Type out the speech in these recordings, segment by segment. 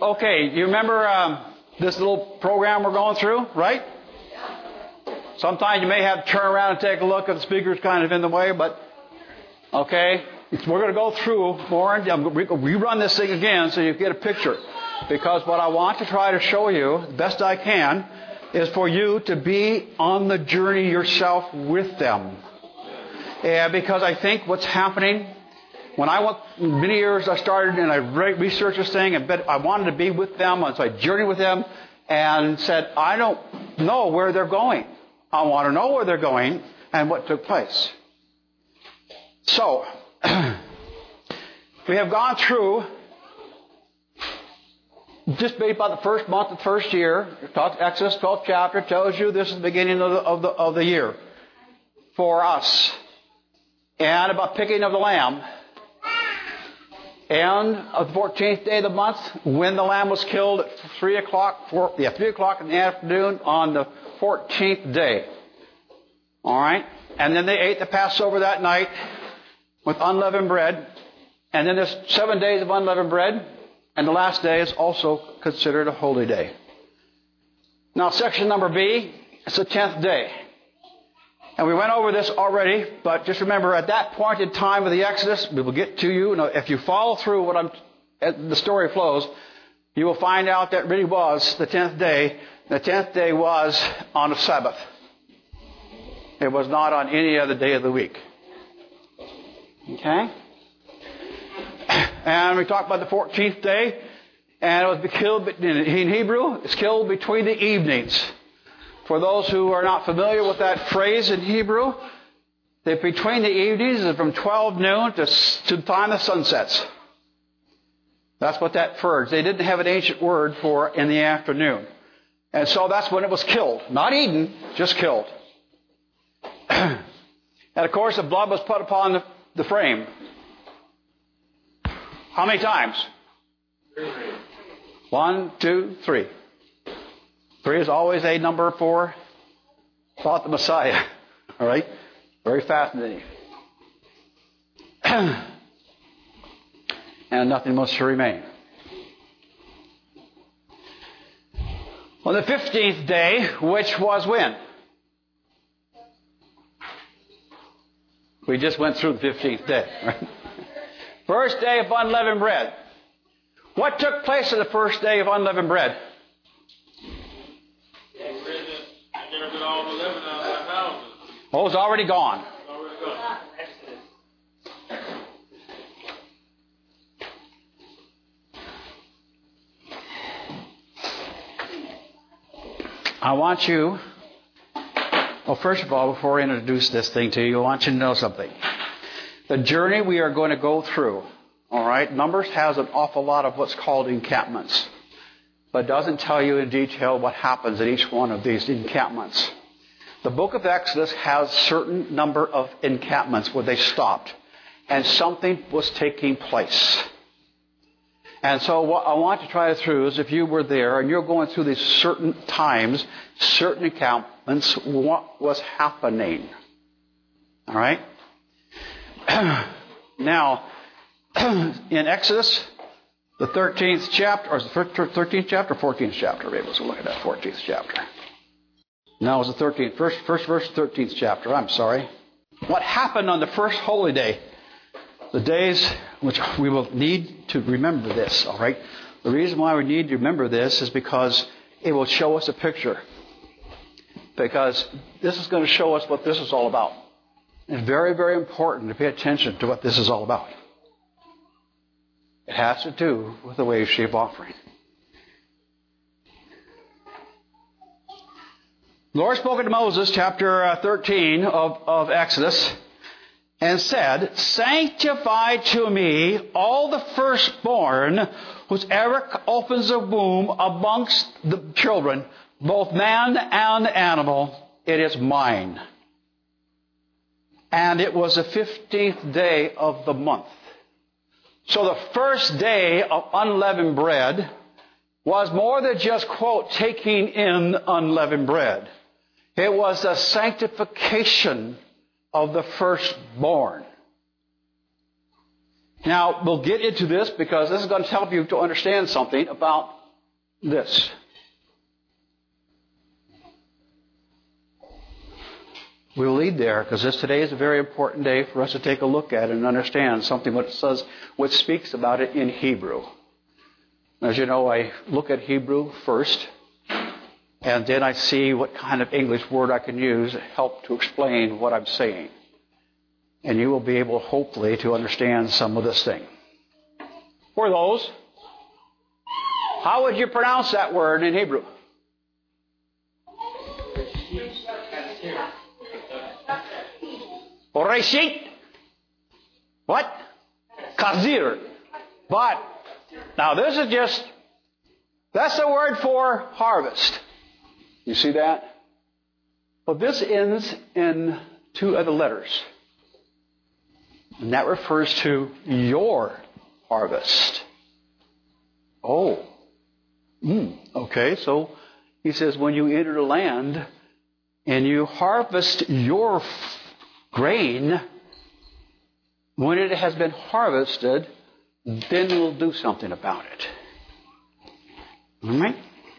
Okay, you remember this little program we're going through, right? Sometimes you may have to turn around and take a look if the speaker's kind of in the way, but okay. We're going to go through more, and I'm going to rerun this thing again so you get a picture. Because what I want to try to show you, the best I can, is for you to be on the journey yourself with them. And because I think what's happening, when I went, many years I started and I researched this thing, and I wanted to be with them, and so I journeyed with them and said, I don't know where they're going. I want to know where they're going and what took place. So, we have gone through just about the first month of the first year. Exodus 12th chapter tells you this is the beginning of the year for us. And about picking of the lamb. And of the 14th day of the month, when the lamb was killed at 3 o'clock in the afternoon on the 14th day. All right? And then they ate the Passover that night with unleavened bread. And then there's 7 days of unleavened bread. And the last day is also considered a holy day. Now, section number B, it's the 10th day. And we went over this already, but just remember, at that point in time of the Exodus, we will get to you. Now, if you follow through the story flows, you will find out that really was the 10th day. The 10th day was on a Sabbath. It was not on any other day of the week. Okay? And we talked about the 14th day, and it was killed in Hebrew. It's killed between the evenings. For those who are not familiar with that phrase in Hebrew, that between the evenings is from 12 noon to the time the sun sets. That's what that refers. They didn't have an ancient word for in the afternoon. And so that's when it was killed. Not eaten, just killed. And of course the blood was put upon the frame. How many times? 1, 2, 3. 3 is always a number for about the Messiah. All right? Very fascinating. And nothing must remain. On the 15th day, which was when? We just went through the 15th day. Right? First day of unleavened bread. What took place on the first day of unleavened bread? Oh, it was already gone. I want you, well, first of all, before I introduce this thing to you, I want you to know something. The journey we are going to go through, all right, Numbers has an awful lot of what's called encampments, but doesn't tell you in detail what happens at each one of these encampments. The book of Exodus has a certain number of encampments where they stopped, and something was taking place. And so what I want to try through is if you were there and you're going through these certain times, certain encampments, what was happening. All right? Now, in Exodus, the 13th chapter, or is it the 13th chapter or 14th chapter? Maybe let's look at that 14th chapter. No, it was the 13th. First verse, 13th chapter. I'm sorry. What happened on the first holy day? The days which we will need to remember this, all right? The reason why we need to remember this is because it will show us a picture. Because this is going to show us what this is all about. It's very, very important to pay attention to what this is all about. It has to do with the wave shape offering. The Lord spoke to Moses, chapter 13 of Exodus, and said, "Sanctify to me all the firstborn whoever opens a womb amongst the children, both man and animal, it is mine." And it was the 15th day of the month. So the first day of unleavened bread was more than just, quote, taking in unleavened bread. It was the sanctification of the firstborn. Now, we'll get into this because this is going to help you to understand something about this. We'll lead there because today is a very important day for us to take a look at and understand something what speaks about it in Hebrew. As you know, I look at Hebrew first, and then I see what kind of English word I can use to help to explain what I'm saying. And you will be able, hopefully, to understand some of this thing. For those, how would you pronounce that word in Hebrew? Reshit. What? Kazir. But, now this is that's the word for harvest. You see that? Well, this ends in two other letters. And that refers to your harvest. Oh. Okay, so he says when you enter the land and you harvest your grain, when it has been harvested, then we'll do something about it. All right?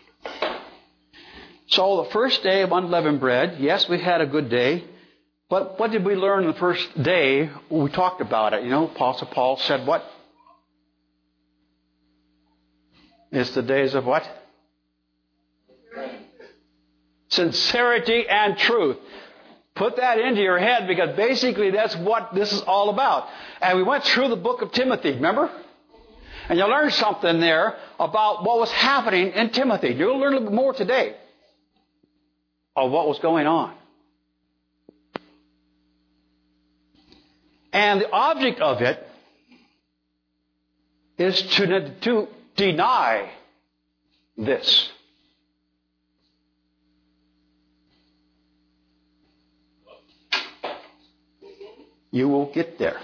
So the first day of unleavened bread, yes, we had a good day. But what did we learn the first day? We talked about it. You know, Apostle Paul said what? It's the days of what? Sincerity and truth. Put that into your head because basically that's what this is all about. And we went through the book of Timothy, remember? And you learned something there about what was happening in Timothy. You'll learn a little bit more today of what was going on. And the object of it is to deny this. You will get there.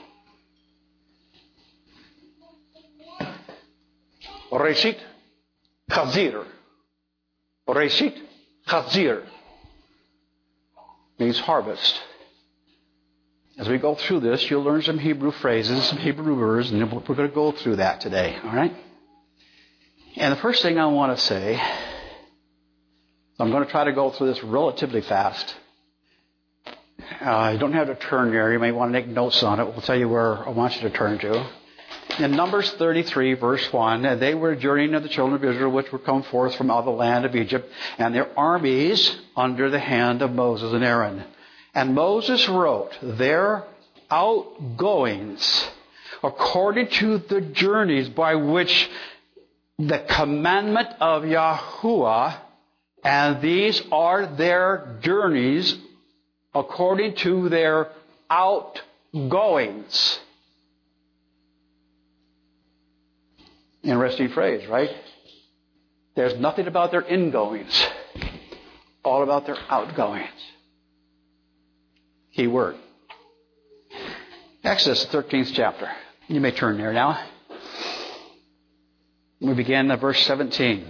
Reshit Chazir. Reshit Chazir means harvest. As we go through this, you'll learn some Hebrew phrases, some Hebrew words, and we're going to go through that today. All right? And the first thing I want to say, I'm going to try to go through this relatively fast. You don't have to turn there. You may want to make notes on it. We'll tell you where I want you to turn to. In Numbers 33, verse 1, and they were journeying of the children of Israel, which were come forth from out of the land of Egypt, and their armies under the hand of Moses and Aaron. And Moses wrote their outgoings according to the journeys by which the commandment of Yahuwah, and these are their journeys according to their outgoings. Interesting phrase, right? There's nothing about their ingoings. All about their outgoings. Key word. Exodus, 13th chapter. You may turn there now. We begin at verse 17.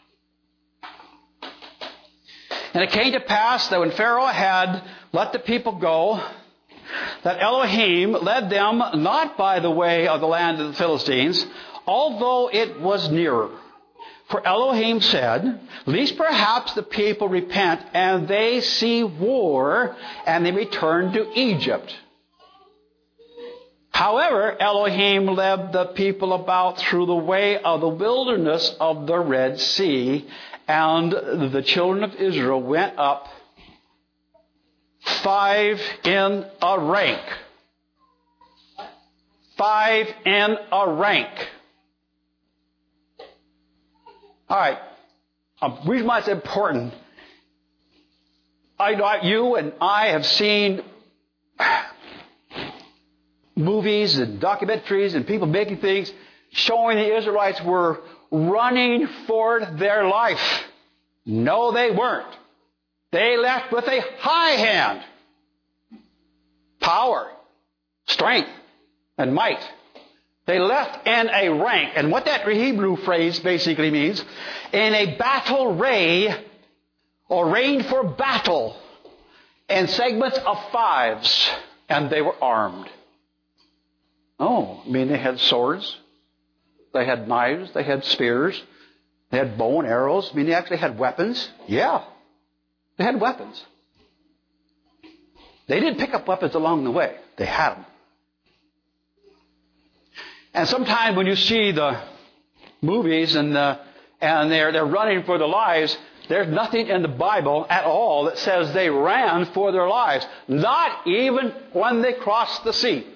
And it came to pass that when Pharaoh had let the people go, that Elohim led them not by the way of the land of the Philistines, although it was nearer. For Elohim said, lest perhaps the people repent and they see war and they return to Egypt. However, Elohim led the people about through the way of the wilderness of the Red Sea, and the children of Israel went up 5 in a rank. 5 in a rank. All right. The reason why it's important, you and I have seen movies and documentaries and people making things showing the Israelites were running for their life. No, they weren't. They left with a high hand. Power, strength, and might. They left in a rank. And what that Hebrew phrase basically means, in a battle array, or arrayed for battle, in segments of 5s, and they were armed. Oh, I mean, they had swords. They had knives. They had spears. They had bow and arrows. I mean, they actually had weapons. Yeah, they had weapons. They didn't pick up weapons along the way. They had them. And sometimes when you see the movies and they're running for their lives, there's nothing in the Bible at all that says they ran for their lives. Not even when they crossed the sea.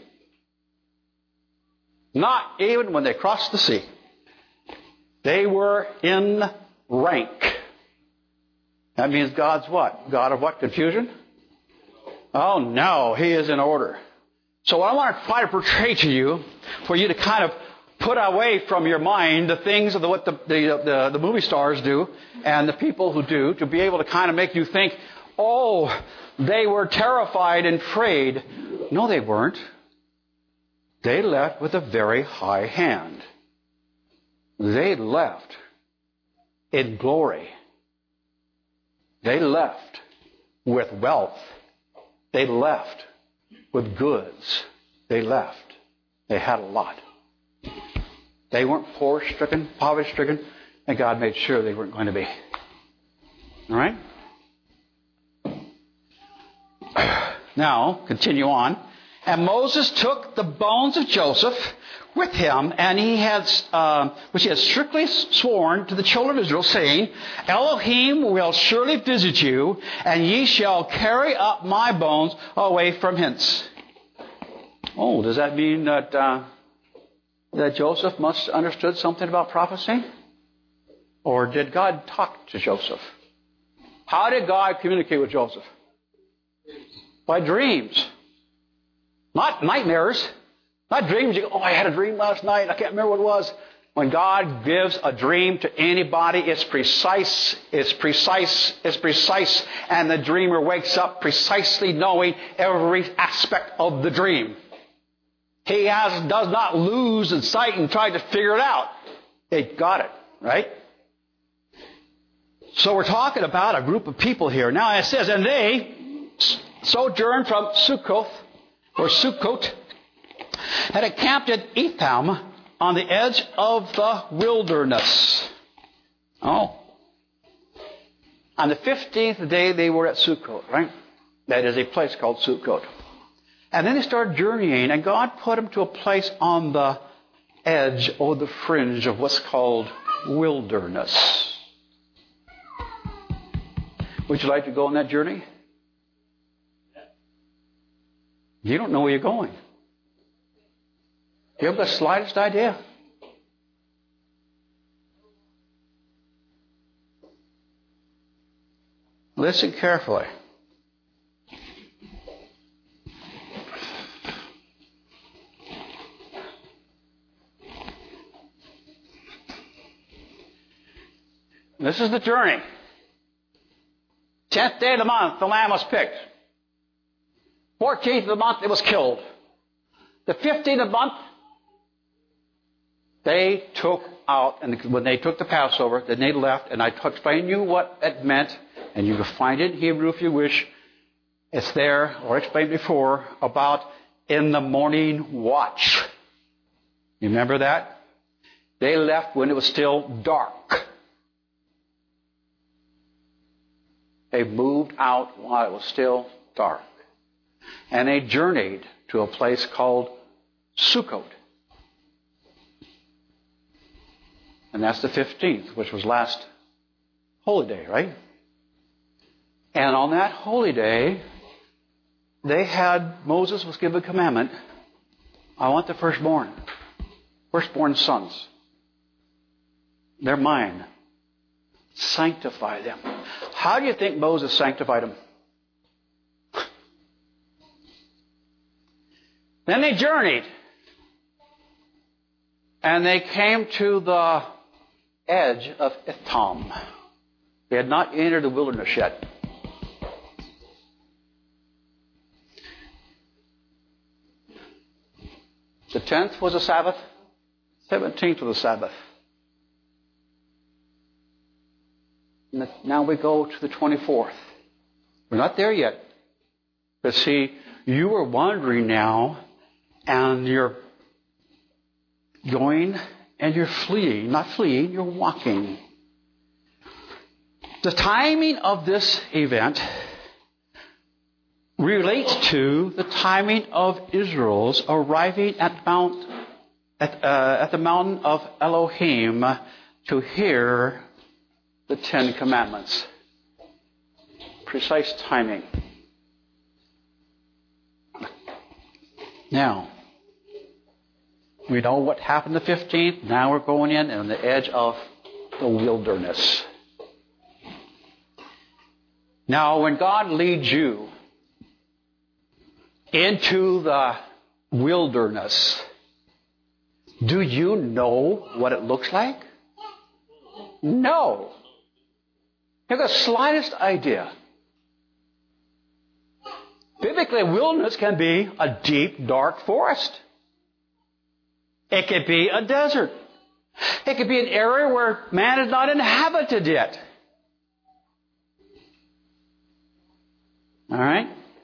Not even when they crossed the sea. They were in rank. That means God's what? God of what? Confusion? Oh no, He is in order. So what I want to try to portray to you, for you to kind of put away from your mind the things of what the movie stars do and the people who do, to be able to kind of make you think, oh, they were terrified and afraid. No, they weren't. They left with a very high hand. They left in glory. They left with wealth. They left with goods. They left. They had a lot. They weren't poverty-stricken, and God made sure they weren't going to be. All right? Now, continue on. And Moses took the bones of Joseph with him, and which he had strictly sworn to the children of Israel, saying, Elohim will surely visit you, and ye shall carry up my bones away from hence. Oh, does that mean that Joseph must have understood something about prophecy? Or did God talk to Joseph? How did God communicate with Joseph? By dreams. Not nightmares. Not dreams. You go, oh, I had a dream last night. I can't remember what it was. When God gives a dream to anybody, it's precise. And the dreamer wakes up precisely knowing every aspect of the dream. He does not lose in sight and try to figure it out. They got it, right? So we're talking about a group of people here. Now it says, and they sojourned from Sukkot, had encamped at Etham on the edge of the wilderness. Oh. On the 15th day they were at Sukkot, right? That is a place called Sukkot. And then they started journeying, and God put them to a place on the edge or the fringe of what's called wilderness. Would you like to go on that journey? You don't know where you're going. You have the slightest idea. Listen carefully. This is the journey. 10th day of the month, the lamb was picked. 14th of the month, it was killed. The 15th of the month, they took out, and when they took the Passover, then they left, and I explained to you what it meant, and you can find it in Hebrew if you wish. It's there, or explained before, about in the morning watch. You remember that? They left when it was still dark. They moved out while it was still dark. And they journeyed to a place called Sukkot. And that's the 15th, which was last holy day, right? And on that holy day, Moses was given a commandment. I want the firstborn sons. They're mine. Sanctify them. How do you think Moses sanctified them? Then they journeyed. And they came to the edge of Etham. They had not entered the wilderness yet. The 10th was a Sabbath. 17th was a Sabbath. Now we go to the 24th. We're not there yet. But see, you are wandering now, and you're going and you're fleeing. Not fleeing, you're walking. The timing of this event relates to the timing of Israel's arriving at the mountain of Elohim to hear the Ten Commandments. Precise timing. Now, we know what happened the 15th. Now we're going in on the edge of the wilderness. Now, when God leads you into the wilderness, do you know what it looks like? No. You have the slightest idea. Biblically, wilderness can be a deep, dark forest. It could be a desert. It could be an area where man has not inhabited yet. All right?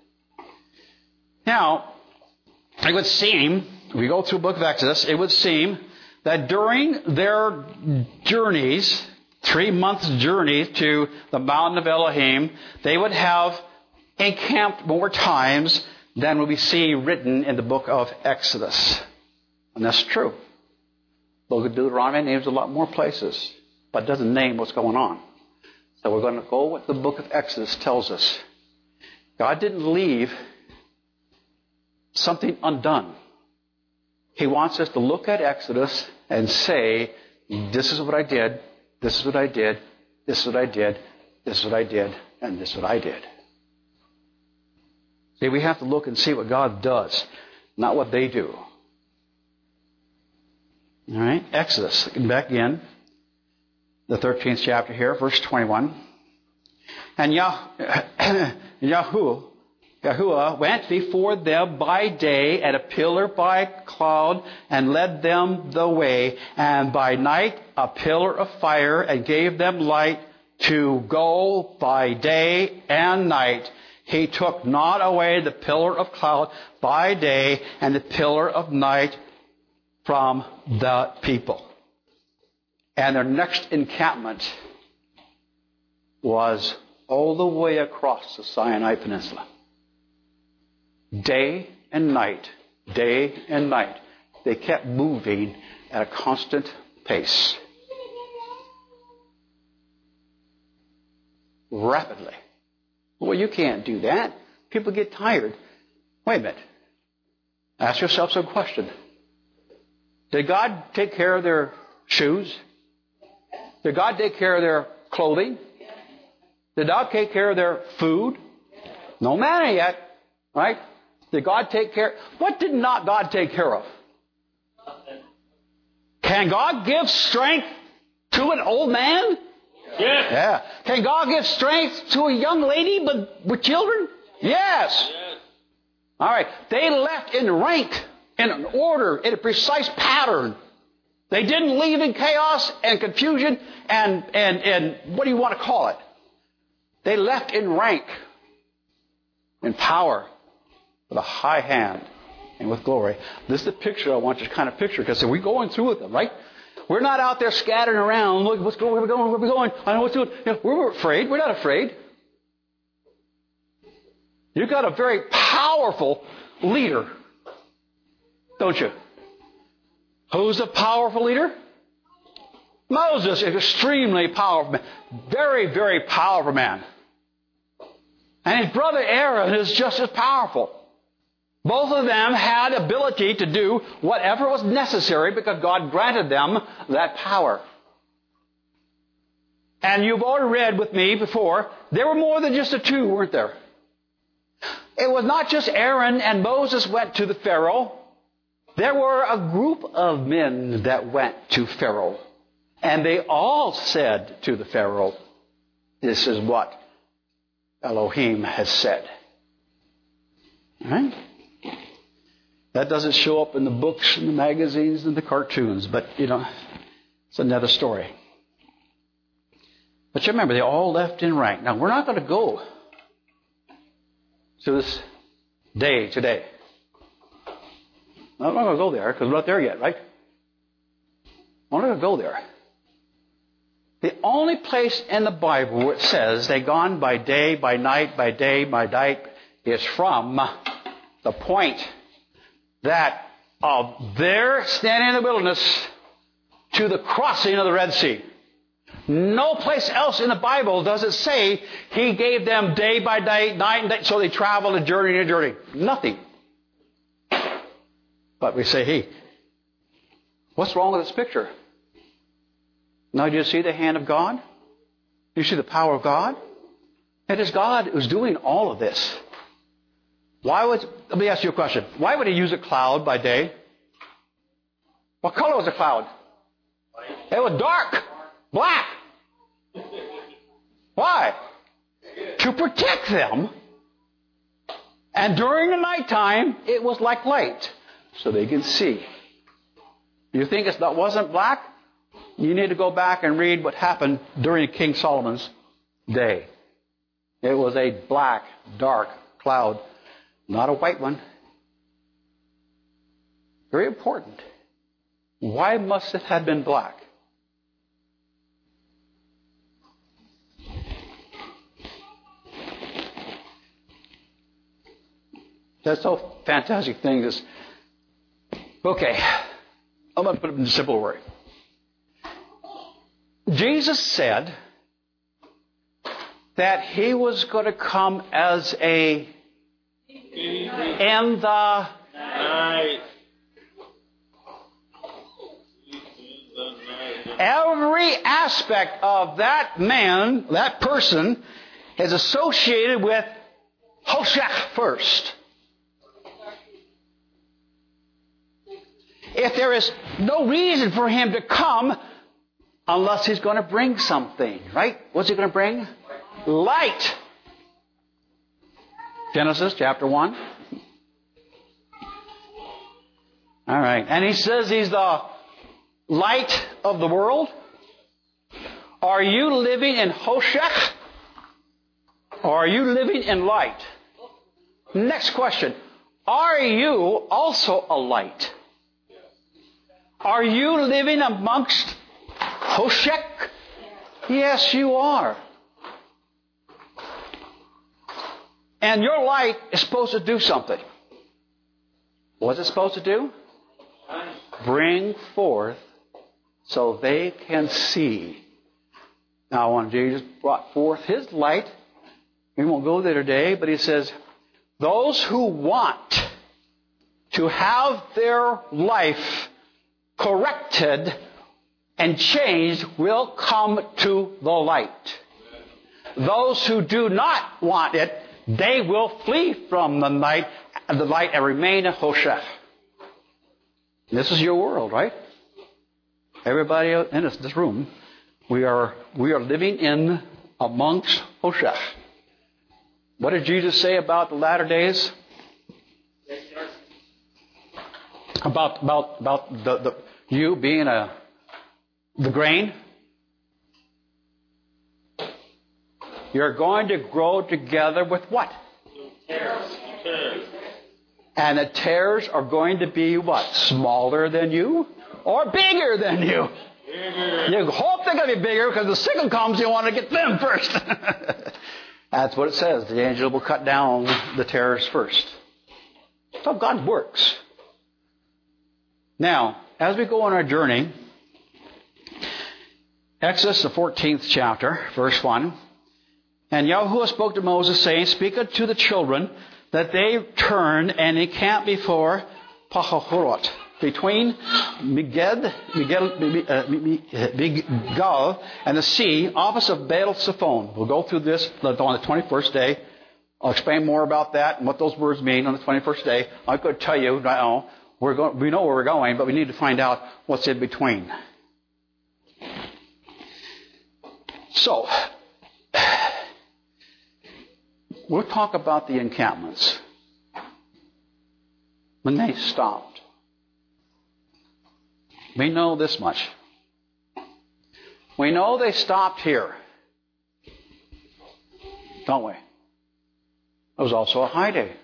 Now, it would seem, if we go through the book of Exodus, it would seem that during their journeys, 3 months' journey to the mountain of Elohim, they would have encamped more times than we see written in the book of Exodus. And that's true. The book of Deuteronomy names a lot more places, but doesn't name what's going on. So we're going to go with what the book of Exodus tells us. God didn't leave something undone. He wants us to look at Exodus and say, this is what I did, this is what I did, this is what I did, this is what I did, and this is what I did. See, we have to look and see what God does, not what they do. All right, Exodus, back in the 13th chapter here, verse 21. And Yahuwah went before them by day at a pillar by cloud and led them the way, and by night a pillar of fire, and gave them light to go by day and night. He took not away the pillar of cloud by day and the pillar of night from the people. And their next encampment was all the way across the Sinai Peninsula. Day and night, day and night. They kept moving at a constant pace. Rapidly. Well, you can't do that. People get tired. Wait a minute. Ask yourself some question. Did God take care of their shoes? Did God take care of their clothing? Did God take care of their food? No manna yet. Right? Did God take care? What did not God take care of? Can God give strength to an old man? Yes. Yeah. Can God give strength to a young lady but with children? Yes. All right. They left in rank, in an order, in a precise pattern. They didn't leave in chaos and confusion and what do you want to call it? They left in rank, in power, with a high hand and with glory. This is the picture I want you to kind of picture, because we're going through with them, right? We're not out there scattering around. Look, what's going? Where we going? Where we going? I know what's doing. You know, we're afraid. We're not afraid. You've got a very powerful leader, don't you? Who's a powerful leader? Moses is an extremely powerful man. Very, very powerful man. And his brother Aaron is just as powerful. Both of them had ability to do whatever was necessary because God granted them that power. And you've already read with me before, there were more than just the two, weren't there? It was not just Aaron and Moses went to the Pharaoh. There were a group of men that went to Pharaoh. And they all said to the Pharaoh, this is what Elohim has said. All right? That doesn't show up in the books and the magazines and the cartoons, but, it's another story. But you remember, they all left in rank. Now, we're not going to go to this day today. I'm not going to go there because we're not there yet, right? I'm not going to go there. The only place in the Bible where it says they gone by day, by night, by day, by night, is from the point that of their standing in the wilderness to the crossing of the Red Sea. No place else in the Bible does it say He gave them day by day, night and day, so they traveled a journey and a journey. Nothing. But we say, hey, what's wrong with this picture? Now, do you see the hand of God? Do you see the power of God? It is God who's doing all of this. Let me ask you a question. Why would He use a cloud by day? What color was the cloud? It was dark. Black. Why? To protect them. And during the nighttime, it was like light. So they can see. You think it wasn't black? You need to go back and read what happened during King Solomon's day. It was a black, dark cloud. Not a white one. Very important. Why must it have been black? That's so fantastic thing. Okay, I'm going to put it in a simple word. Jesus said that He was going to come as in the night. Every aspect of that man, that person, is associated with Hoshech first. If there is no reason for Him to come unless He's going to bring something, right? What's He going to bring? Light. Genesis chapter 1. All right. And He says He's the light of the world. Are you living in Hoshech? Or are you living in light? Next question. Are you also a light? Are you living amongst Hoshech? Yes, you are. And your light is supposed to do something. What's it supposed to do? Bring forth so they can see. Now, when Jesus brought forth His light, we won't go there today, but He says, those who want to have their life corrected and changed will come to the light. Those who do not want it, they will flee from the light and remain in Hoshech. This is your world, right? Everybody in this room, we are living in amongst Hoshech. What did Jesus say about the latter days? About the you being the grain? You're going to grow together with what? Tares. And the tares are going to be what? Smaller than you? Or bigger than you? Bigger. You hope they're going to be bigger because the sickle comes, you want to get them first. That's what it says. The angel will cut down the tares first. That's how God works. Now, as we go on our journey, Exodus, the 14th chapter, verse 1. And Yahuwah spoke to Moses, saying, speak unto the children that they turn and encamp before Pahahorot, between Migdal and the sea, opposite of Baal Zephon. We'll go through this on the 21st day. I'll explain more about that and what those words mean on the 21st day. I'm going to tell you right now, we know where we're going, but we need to find out what's in between. So, we'll talk about the encampments. When they stopped. We know this much. We know they stopped here. Don't we? It was also a high day.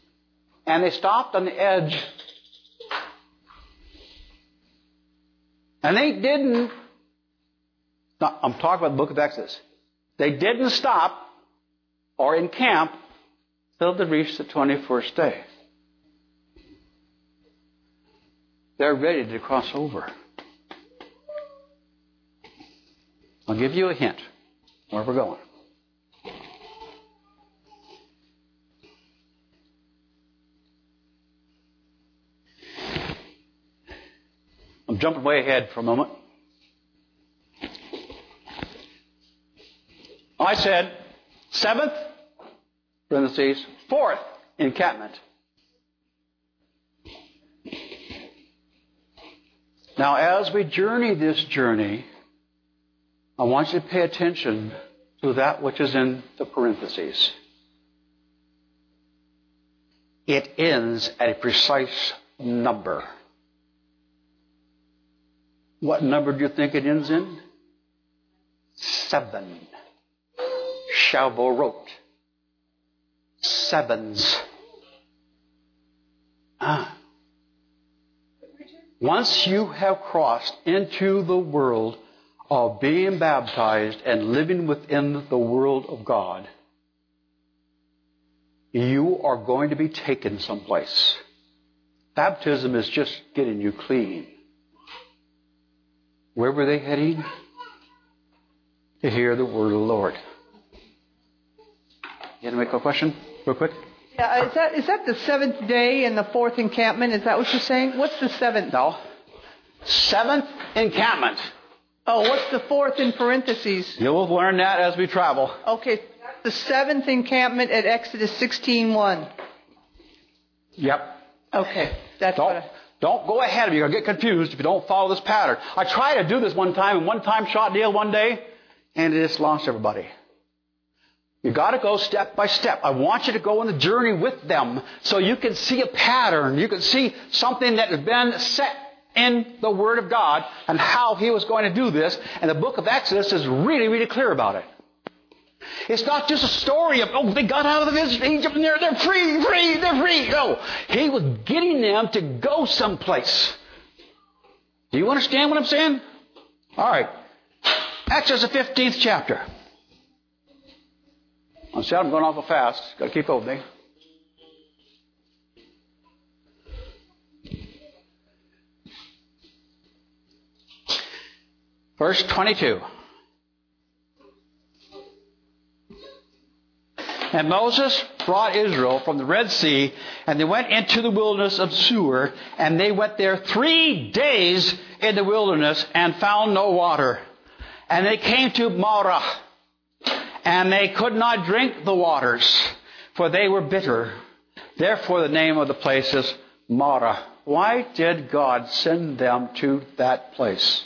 And they stopped on the edge And they didn't, I'm talking about the book of Exodus. They didn't stop or encamp till they reached the 21st day. They're ready to cross over. I'll give you a hint where we're going. I'm jumping way ahead for a moment. I said, 7th, parentheses, 4th encampment. Now, as we journey this journey, I want you to pay attention to that which is in the parentheses. It ends at a precise number. What number do you think it ends in? 7. Shavuot. 7s. Once you have crossed into the world of being baptized and living within the world of God, you are going to be taken someplace. Baptism is just getting you clean. Where were they heading? To hear the word of the Lord. You want to make a question real quick? Yeah, is that the 7th day and the 4th encampment? Is that what you're saying? What's the 7th? No. 7th encampment. Oh, what's the 4th in parentheses? You'll learn that as we travel. Okay, the 7th encampment at Exodus 16:1. Yep. Okay, that's Don't go ahead of you. You're going to get confused if you don't follow this pattern. I tried to do this one time, and one time shot deal one day, and it just lost everybody. You've got to go step by step. I want you to go on the journey with them so you can see a pattern. You can see something that has been set in the Word of God and how He was going to do this. And the book of Exodus is really, really clear about it. It's not just a story of, they got out of Egypt and they're free. No, He was getting them to go someplace. Do you understand what I'm saying? All right. Exodus, the 15th chapter. I'm sorry, I'm going awful fast. Got to keep up with me. Verse 22. And Moses brought Israel from the Red Sea, and they went into the wilderness of Shur, and they went there 3 days in the wilderness and found no water. And they came to Marah, and they could not drink the waters, for they were bitter. Therefore the name of the place is Marah. Why did God send them to that place?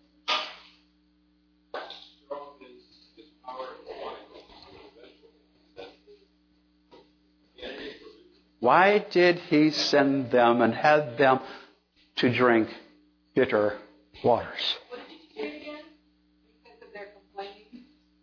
Why did He send them and have them to drink bitter waters? What did you say again? Because of their complaining?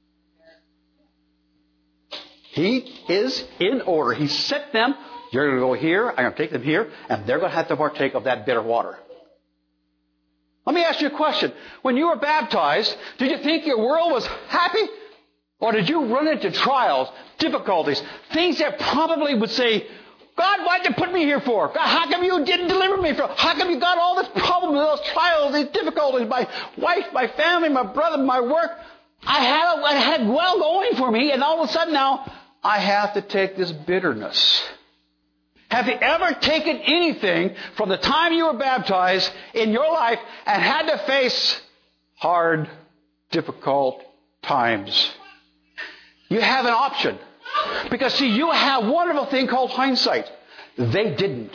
He is in order. He sent them. You're going to go here. I'm going to take them here. And they're going to have to partake of that bitter water. Let me ask you a question. When you were baptized, did you think your world was happy? Or did you run into trials, difficulties, things that probably would say, God, why did you put me here for? God, how come you didn't deliver me from? How come you got all this problem, those trials, these difficulties, my wife, my family, my brother, my work? I had it well going for me, and all of a sudden now, I have to take this bitterness. Have you ever taken anything from the time you were baptized in your life and had to face hard, difficult times? You have an option. Because, see, you have a wonderful thing called hindsight. They didn't.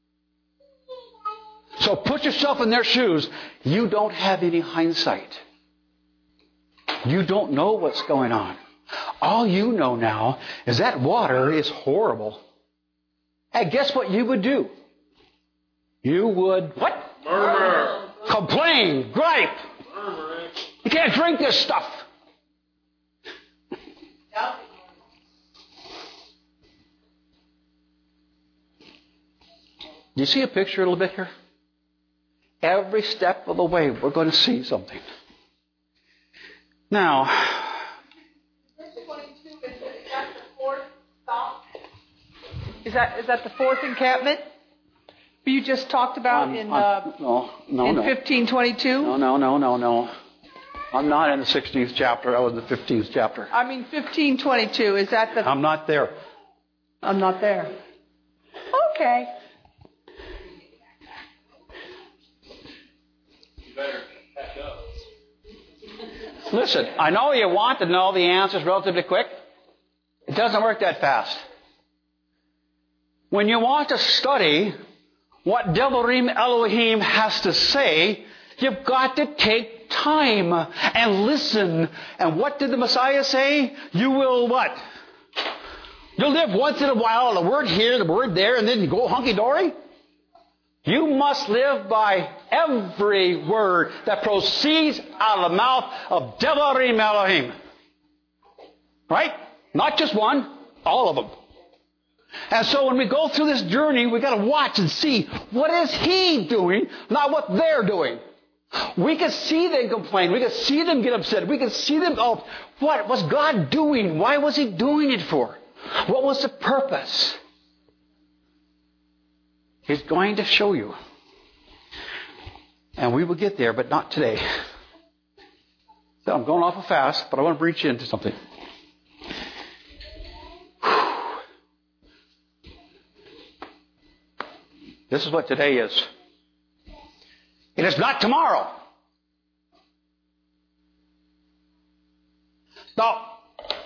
So put yourself in their shoes. You don't have any hindsight. You don't know what's going on. All you know now is that water is horrible. And guess what you would do? You would, what? Murmur. Complain. Gripe. Murmur. You can't drink this stuff. Do you see a picture a little bit here? every step of the way, we're going to see something. Now, Verse 22, is that the fourth stop? Is that the fourth encampment you just talked about in no. 1522? No. I'm not in the 16th chapter. I was in the 15th chapter. I mean 1522. Is that the? I'm not there. I'm not there. Okay. You better catch up. Listen, I know you want to know the answers relatively quick. It doesn't work that fast. When you want to study what Devarim Elohim has to say, you've got to take time and listen. And what did the Messiah say? You will what? You'll live once in a while, the word here, the word there, and then you go hunky-dory? You must live by every word that proceeds out of the mouth of Devarim Elohim. Right? Not just one, all of them. And so when we go through this journey, we've got to watch and see what is He doing, not what they're doing. We can see them complain. We can see them get upset. We can see them, what was God doing? Why was He doing it for? What was the purpose? He's going to show you. And we will get there, but not today. So I'm going awful fast, but I want to reach into something. This is what today is. It is not tomorrow. Now,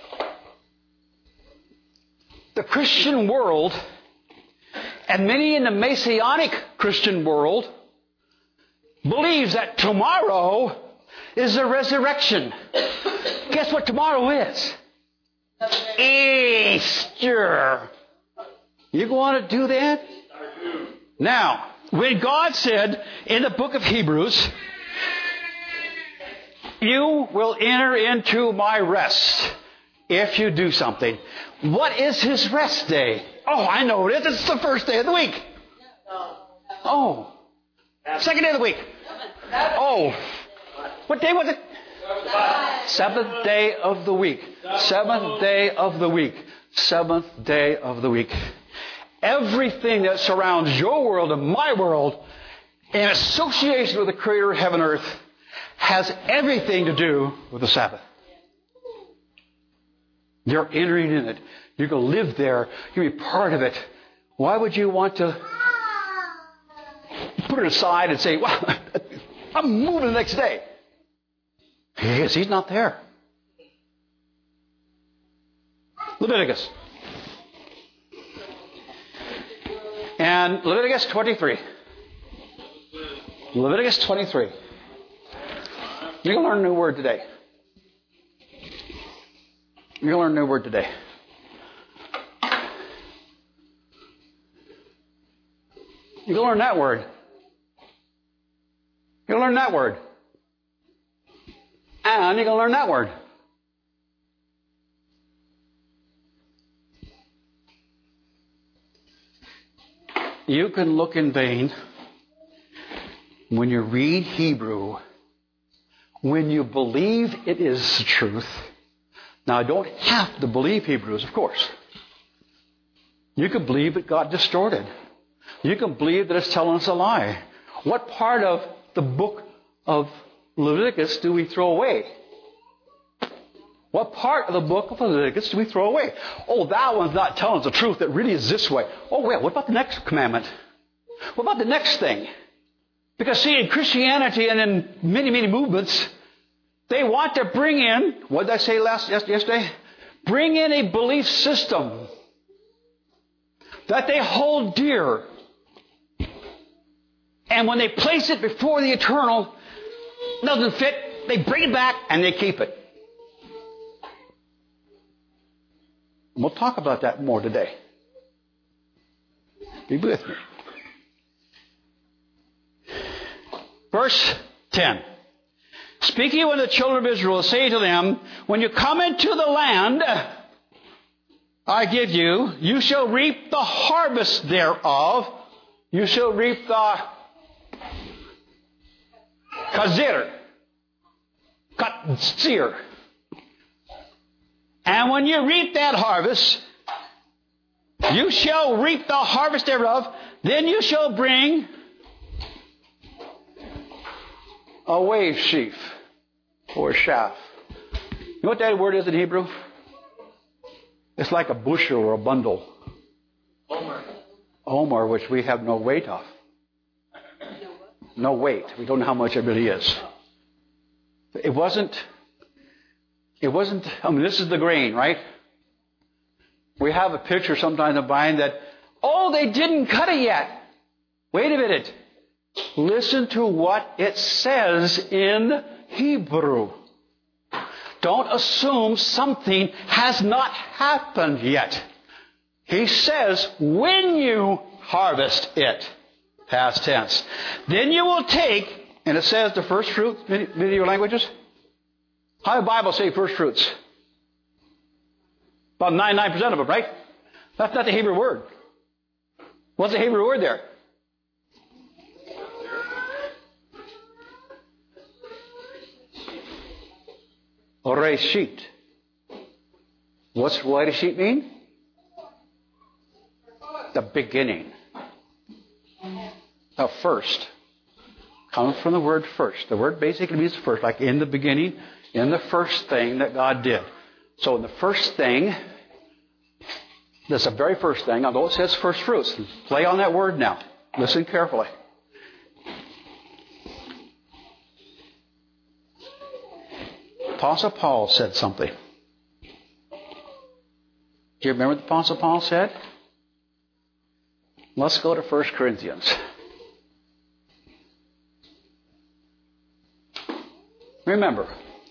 the Christian world, and many in the Messianic Christian world, believes that tomorrow is the resurrection. Guess what tomorrow is? Easter. You want to do that? Now, when God said in the book of Hebrews, you will enter into my rest if you do something. What is His rest day? Oh, I know it is. It's the first day of the week. Oh. Second day of the week. Oh. What day was it? Seventh day of the week. Seventh day of the week. Seventh day of the week. Everything that surrounds your world and my world in association with the Creator of heaven and earth has everything to do with the Sabbath. You're entering in it. You're going to live there. You'll be part of it. Why would you want to put it aside and say, well, I'm moving the next day? Because He's not there. Leviticus. And Leviticus 23. Leviticus 23. You're going to learn a new word today. You're going to learn a new word today. You're going to learn that word. You're going to learn that word. And you're going to learn that word. You can look in vain when you read Hebrew, when you believe it is the truth. Now, I don't have to believe Hebrews, of course. You can believe that God distorted. You can believe that it's telling us a lie. What part of the book of Leviticus do we throw away? What part of the book of Leviticus do we throw away? Oh, that one's not telling us the truth. It really is this way. Oh, well, what about the next commandment? What about the next thing? Because, see, in Christianity and in many, many movements, they want to bring in, what did I say yesterday? Bring in a belief system that they hold dear. And when they place it before the eternal, it doesn't fit, they bring it back and they keep it. We'll talk about that more today. Be with me. Verse 10. Speaking unto the children of Israel, say to them, when you come into the land I give you, you shall reap the harvest thereof. You shall reap the Kazir. Katsir. And when you reap that harvest, you shall reap the harvest thereof. Then you shall bring a wave sheaf or a shaft. You know what that word is in Hebrew? It's like a bushel or a bundle. Omer, which we have no weight of. No weight. We don't know how much it really is. It wasn't, I mean, this is the grain, right? We have a picture sometimes of buying that, oh, they didn't cut it yet. Wait a minute. Listen to what it says in Hebrew. Don't assume something has not happened yet. He says, when you harvest it, past tense, then you will take, and it says the first fruits, many of your languages. How does the Bible say first fruits? About 99% of them, right? That's not the Hebrew word. What's the Hebrew word there? Reshit. What's Reshit mean? The beginning. Now, first. Comes from the word first. The word basically means first, like in the beginning, in the first thing that God did. So in the first thing, that's the very first thing, although it says first fruits. Play on that word now. Listen carefully. Apostle Paul said something. Do you remember what the Apostle Paul said? Let's go to 1 Corinthians. Remember,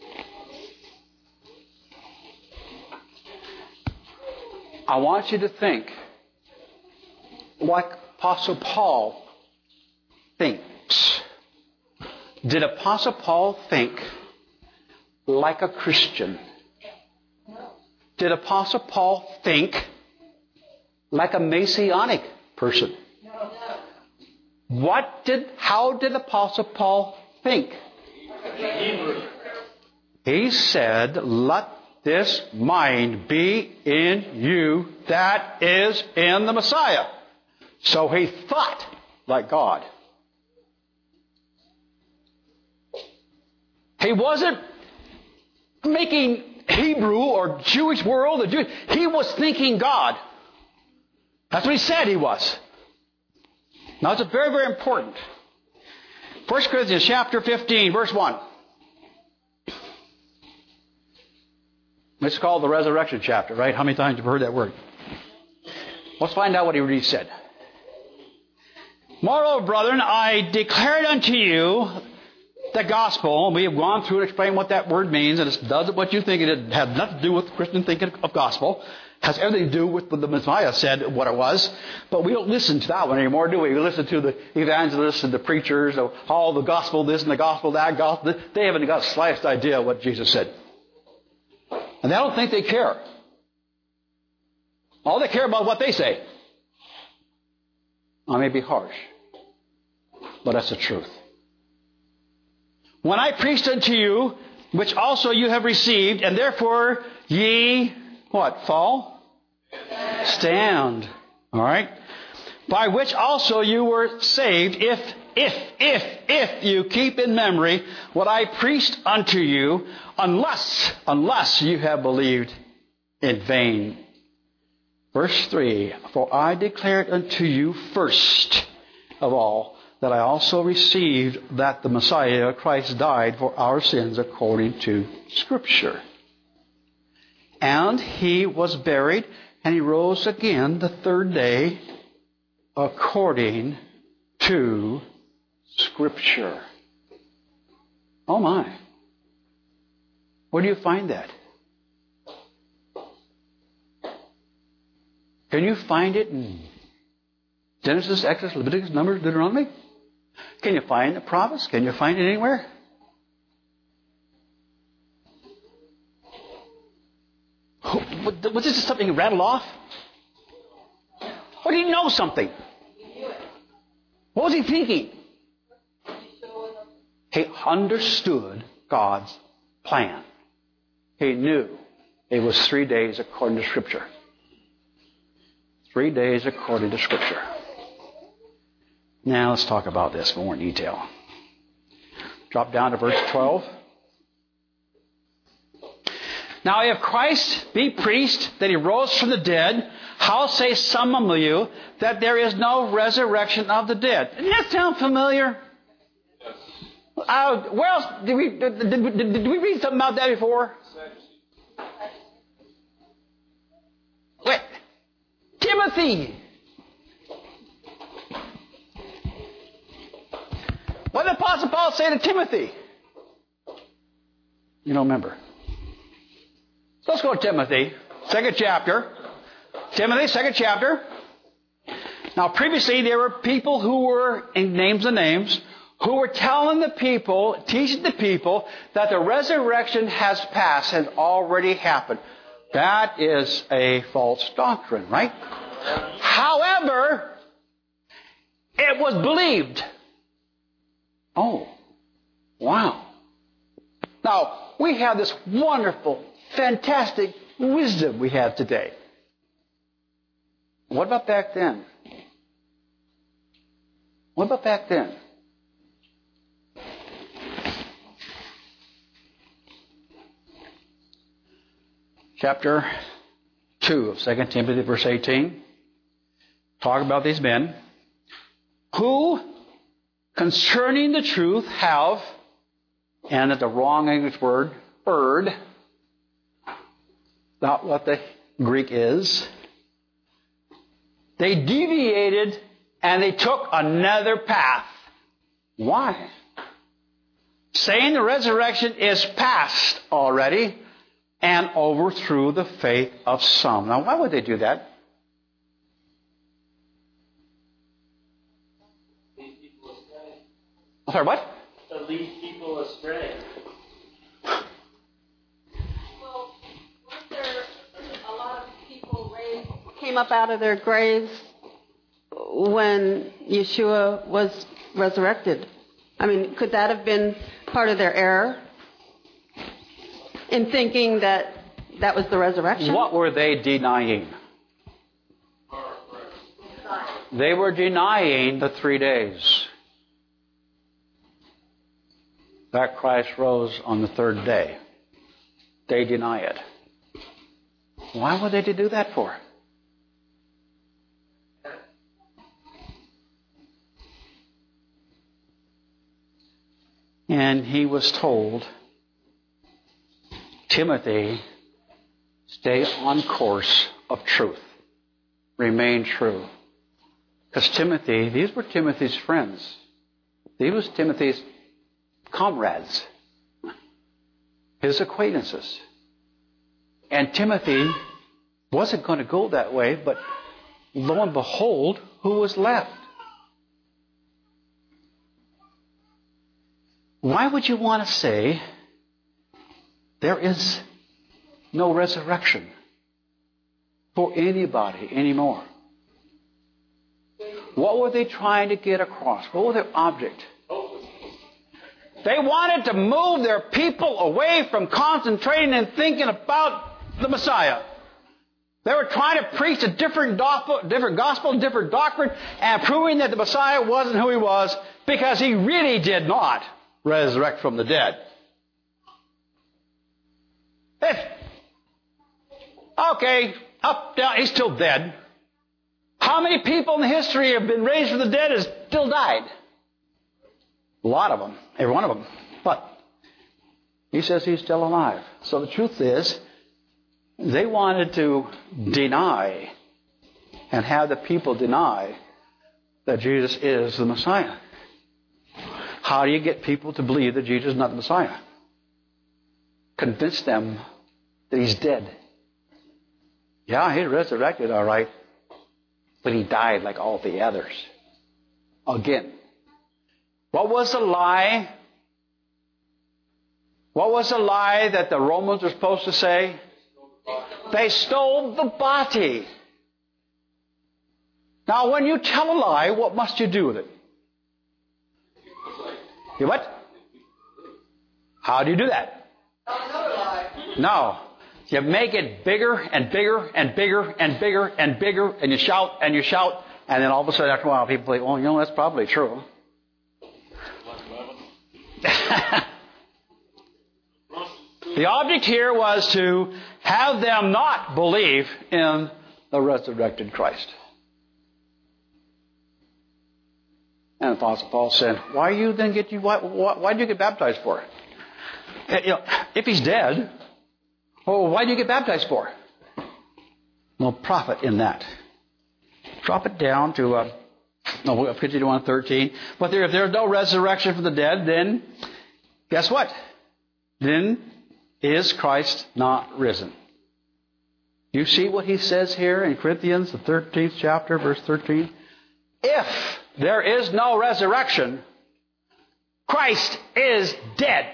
I want you to think like Apostle Paul thinks. Did Apostle Paul think like a Christian? Did Apostle Paul think like a Messianic person? How did Apostle Paul think? He said, let this mind be in you that is in the Messiah. So he thought like God. He wasn't making Hebrew or Jewish world. He was thinking God. That's what he said he was. Now it's very, very important. 1 Corinthians chapter 15, verse 1. It's called the resurrection chapter, right? How many times have you heard that word? Let's find out what he really said. Moreover, brethren, I declared unto you the gospel. We have gone through and explained what that word means, and it does what you think. It has nothing to do with Christian thinking of gospel. It has everything to do with what the Messiah said, what it was. But we don't listen to that one anymore, do we? We listen to the evangelists and the preachers of all the gospel this and the gospel that, gospel this. They haven't got the slightest idea what Jesus said. And they don't think they care. All they care about what they say. I may be harsh, but that's the truth. When I preached unto you, which also you have received, and therefore ye, what, fall? Stand. All right? By which also you were saved, if you keep in memory what I preached unto you, unless you have believed in vain. Verse 3, for I declared unto you first of all that I also received that the Messiah, Christ, died for our sins according to Scripture. And he was buried, and he rose again the third day according to Scripture. Oh my. Where do you find that? Can you find it in Genesis, Exodus, Leviticus, Numbers, Deuteronomy? Can you find the prophets? Can you find it anywhere? Was this something he rattled off? Or did he know something? What was he thinking? He understood God's plan. He knew it was 3 days according to Scripture. 3 days according to Scripture. Now let's talk about this more in detail. Drop down to verse 12. Now if Christ be preached that he rose from the dead, how say some of you that there is no resurrection of the dead? Doesn't that sound familiar? Where else did we read something about that before? Wait, Timothy. What did Apostle Paul say to Timothy? You don't remember. So let's go to Timothy, 2nd chapter. Timothy, 2nd chapter. Now previously there were people who were, in names and names, who were telling the people, teaching the people that the resurrection has passed, has already happened. That is a false doctrine, right? However, it was believed. Oh, wow. Now, we have this wonderful, fantastic wisdom we have today. What about back then? What about back then? Chapter 2 of 2 Timothy, verse 18. Talk about these men who, concerning the truth, have, and it's a wrong English word, erred. Not what the Greek is. They deviated and they took another path. Why? Saying the resurrection is past already, and overthrew the faith of some. Now, why would they do that? Lead people astray. Sorry, what? To lead people astray. Well, weren't there a lot of people came up out of their graves when Yeshua was resurrected? I mean, could that have been part of their error? In thinking that that was the resurrection? What were they denying? They were denying the 3 days. That Christ rose on the 3rd day. They deny it. Why would they do that for? And he was told, Timothy, stay on course of truth. Remain true. Because Timothy, these were Timothy's friends. These were Timothy's comrades. His acquaintances. And Timothy wasn't going to go that way, but lo and behold, who was left? Why would you want to say there is no resurrection for anybody anymore? What were they trying to get across? What was their object? They wanted to move their people away from concentrating and thinking about the Messiah. They were trying to preach a different gospel, different doctrine, and proving that the Messiah wasn't who he was, because he really did not resurrect from the dead. Okay, up, down, he's still dead. How many people in the history have been raised from the dead and still died? A lot of them, every one of them. But he says he's still alive. So the truth is, they wanted to deny and have the people deny that Jesus is the Messiah. How do you get people to believe that Jesus is not the Messiah? Convince them that he's dead. Yeah, he's resurrected, all right. But he died like all the others. Again. What was the lie? What was the lie that the Romans were supposed to say? They stole the body. Now, when you tell a lie, what must you do with it? You what? How do you do that? No. You make it bigger and bigger and bigger and bigger and bigger, and you shout and you shout, and then all of a sudden after a while people think, well, you know, that's probably true. The object here was to have them not believe in the resurrected Christ. And Apostle Paul said, why do you get baptized for? You know, if he's dead, well, why do you get baptized for? No profit in that. Drop it down to 51:13. But if there's no resurrection from the dead, then guess what? Then is Christ not risen? You see what he says here in Corinthians, the 13th chapter, verse 13? If there is no resurrection, Christ is dead.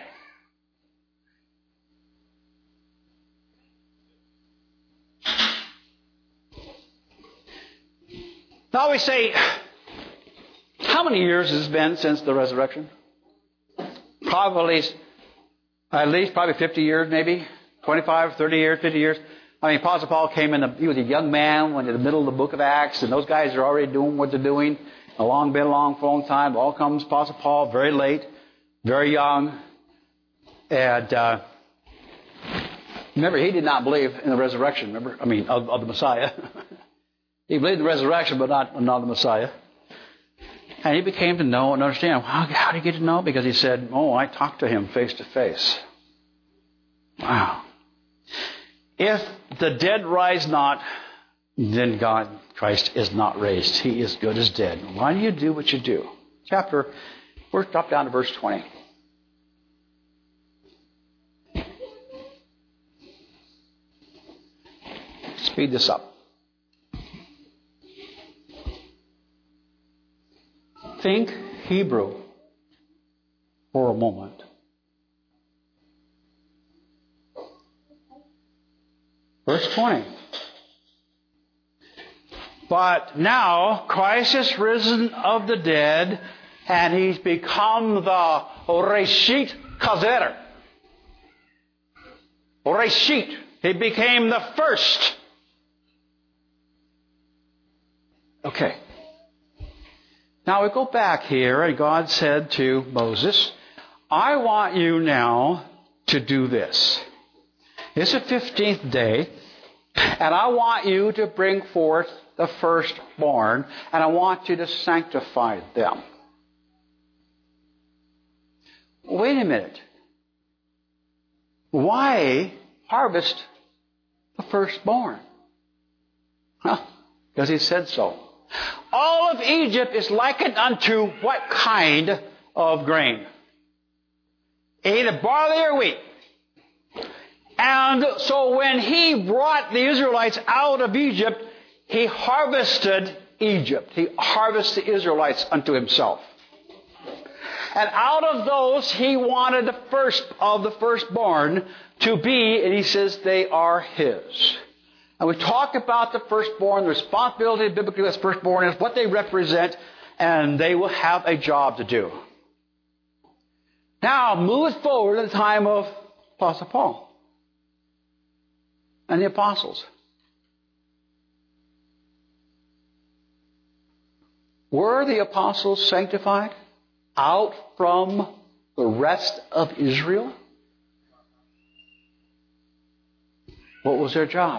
Now we say, how many years has it been since the resurrection? Probably, at least probably 50 years maybe, 25, 30 years, 50 years. I mean, Apostle Paul came in, he was a young man when in the middle of the book of Acts, and those guys are already doing what they're doing. Been a long time. All comes Apostle Paul, very late, very young. And remember, he did not believe in the resurrection, remember? I mean, of the Messiah. He believed in the resurrection, but not the Messiah. And he became to know and understand. How did he get to know? Because he said, I talked to him face to face. Wow. If the dead rise not, then Christ is not raised. He is good as dead. Why do you do what you do? Drop down to verse 20. Speed this up. Think Hebrew for a moment. Verse 20. But now Christ is risen of the dead, and he's become the Reshit Chazer. Reshit. He became the first. Okay. Now we go back here, and God said to Moses, I want you now to do this. It's the 15th day, and I want you to bring forth the firstborn, and I want you to sanctify them. Wait a minute. Why harvest the firstborn? Because he said so. All of Egypt is likened unto what kind of grain? Either barley or wheat. And so when he brought the Israelites out of Egypt, he harvested Egypt. He harvested the Israelites unto himself. And out of those, he wanted the first of the firstborn to be, and he says they are his. And we talked about the firstborn, the responsibility biblically as firstborn is what they represent, and they will have a job to do. Now, move forward to the time of Apostle Paul and the apostles. Were the apostles sanctified out from the rest of Israel? What was their job?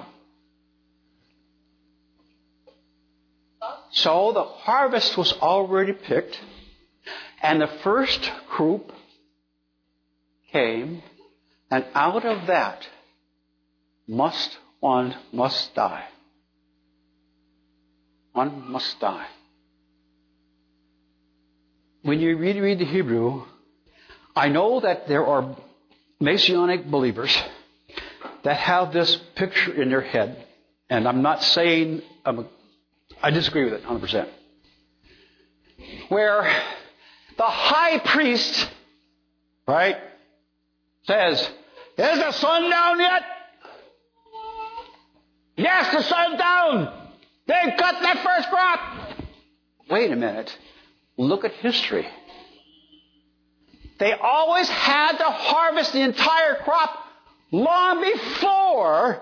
So the harvest was already picked, and the first group came, and out of that, one must die. One must die. When you read the Hebrew, I know that there are Messianic believers that have this picture in their head, and I'm not saying I disagree with it 100%. Where the high priest, right, says, is the sun down yet? Yes, the sun's down. They've cut that first crop. Wait a minute. Look at history. They always had to harvest the entire crop long before,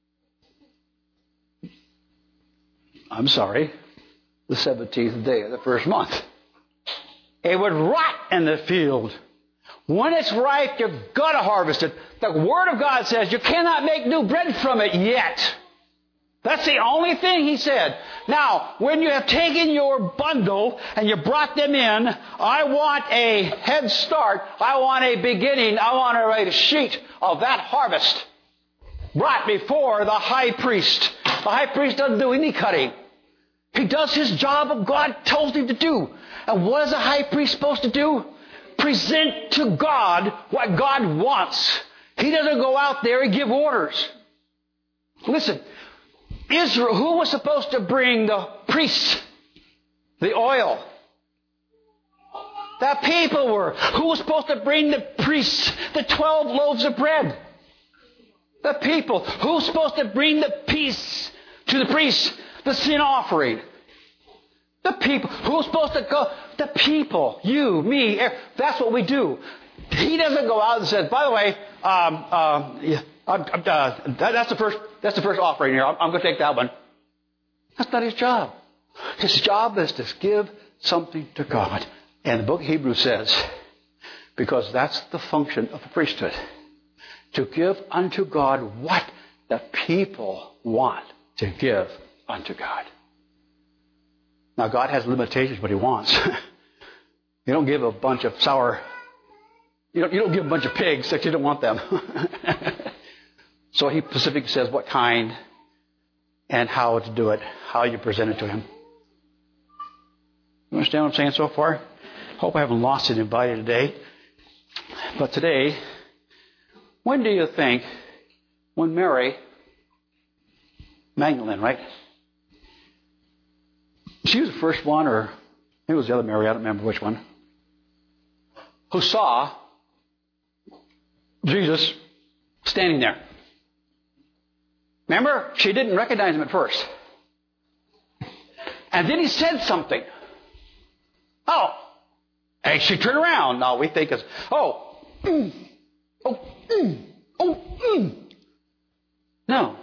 the 17th day of the first month. It would rot in the field. When it's ripe, you've got to harvest it. The Word of God says you cannot make new bread from it yet. That's the only thing He said. Now, when you have taken your bundle and you brought them in, I want a head start. I want a beginning. I want to write a sheet of that harvest brought before the high priest. The high priest doesn't do any cutting. He does his job what God tells him to do. And what is the high priest supposed to do? Present to God what God wants. He doesn't go out there and give orders. Listen, Israel, who was supposed to bring the priests the oil? The people were. Who was supposed to bring the priests the 12 loaves of bread? The people. Who was supposed to bring the peace to the priests? The sin offering. The people. Who was supposed to go? The people. You, me. That's what we do. He doesn't go out and say, by the way, that's the first offering here. I'm going to take that one. That's not his job. His job is to give something to God. And the book of Hebrews says, because that's the function of the priesthood, to give unto God what the people want to give unto God. Now, God has limitations what He wants. You don't give a bunch of you don't give a bunch of pigs that you don't want them. So He specifically says what kind and how to do it, how you present it to Him. You understand what I'm saying so far? Hope I haven't lost anybody today. But today, when do you think, when Mary Magdalene, right? She was the first one, or maybe it was the other Mary, I don't remember which one, who saw Jesus standing there. Remember? She didn't recognize Him at first. And then He said something. Oh. And she turned around. Now we think it's, No.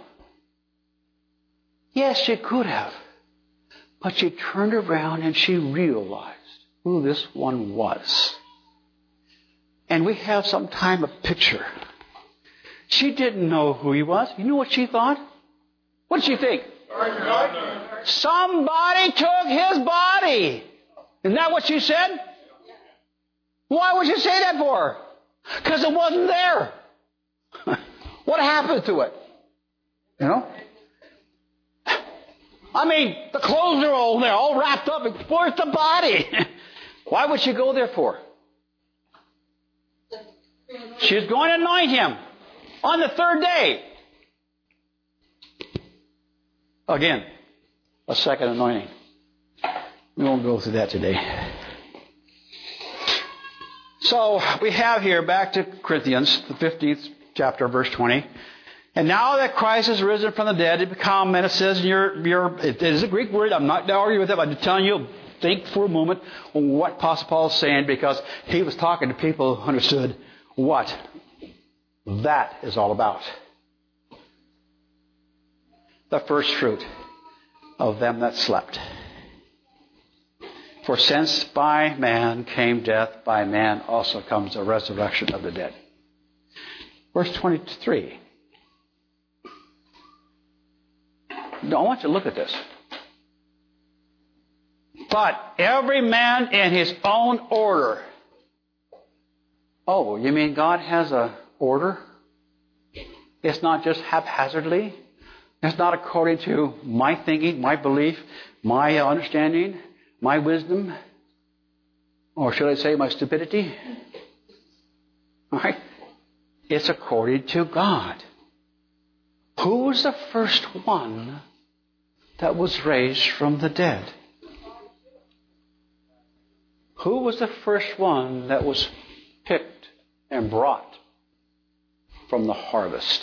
Yes, she could have. But she turned around and she realized who this one was. And we have sometime a picture. She didn't know who He was. You know what she thought? What did she think? Somebody took His body. Isn't that what she said? Why would she say that for? Because it wasn't there. What happened to it? You know? I mean, the clothes are all there, all wrapped up. Where's the body? Why would she go there for? She was going to anoint Him on the third day. Again, a second anointing. We won't go through that today. So we have here, back to Corinthians, the 15th chapter, verse 20. And now that Christ has risen from the dead, it become, and it says, it is a Greek word, I'm not arguing with it, but I'm telling you, think for a moment on what Apostle Paul is saying, because he was talking to people who understood what that is all about. The first fruit of them that slept. For since by man came death, by man also comes the resurrection of the dead. Verse 23. Now, I want you to look at this. But every man in his own order. Oh, you mean God has an order? It's not just haphazardly. It's not according to my thinking, my belief, my understanding, my wisdom, or should I say my stupidity? All right? It's according to God. Who was the first one that was raised from the dead? Who was the first one that was picked and brought from the harvest?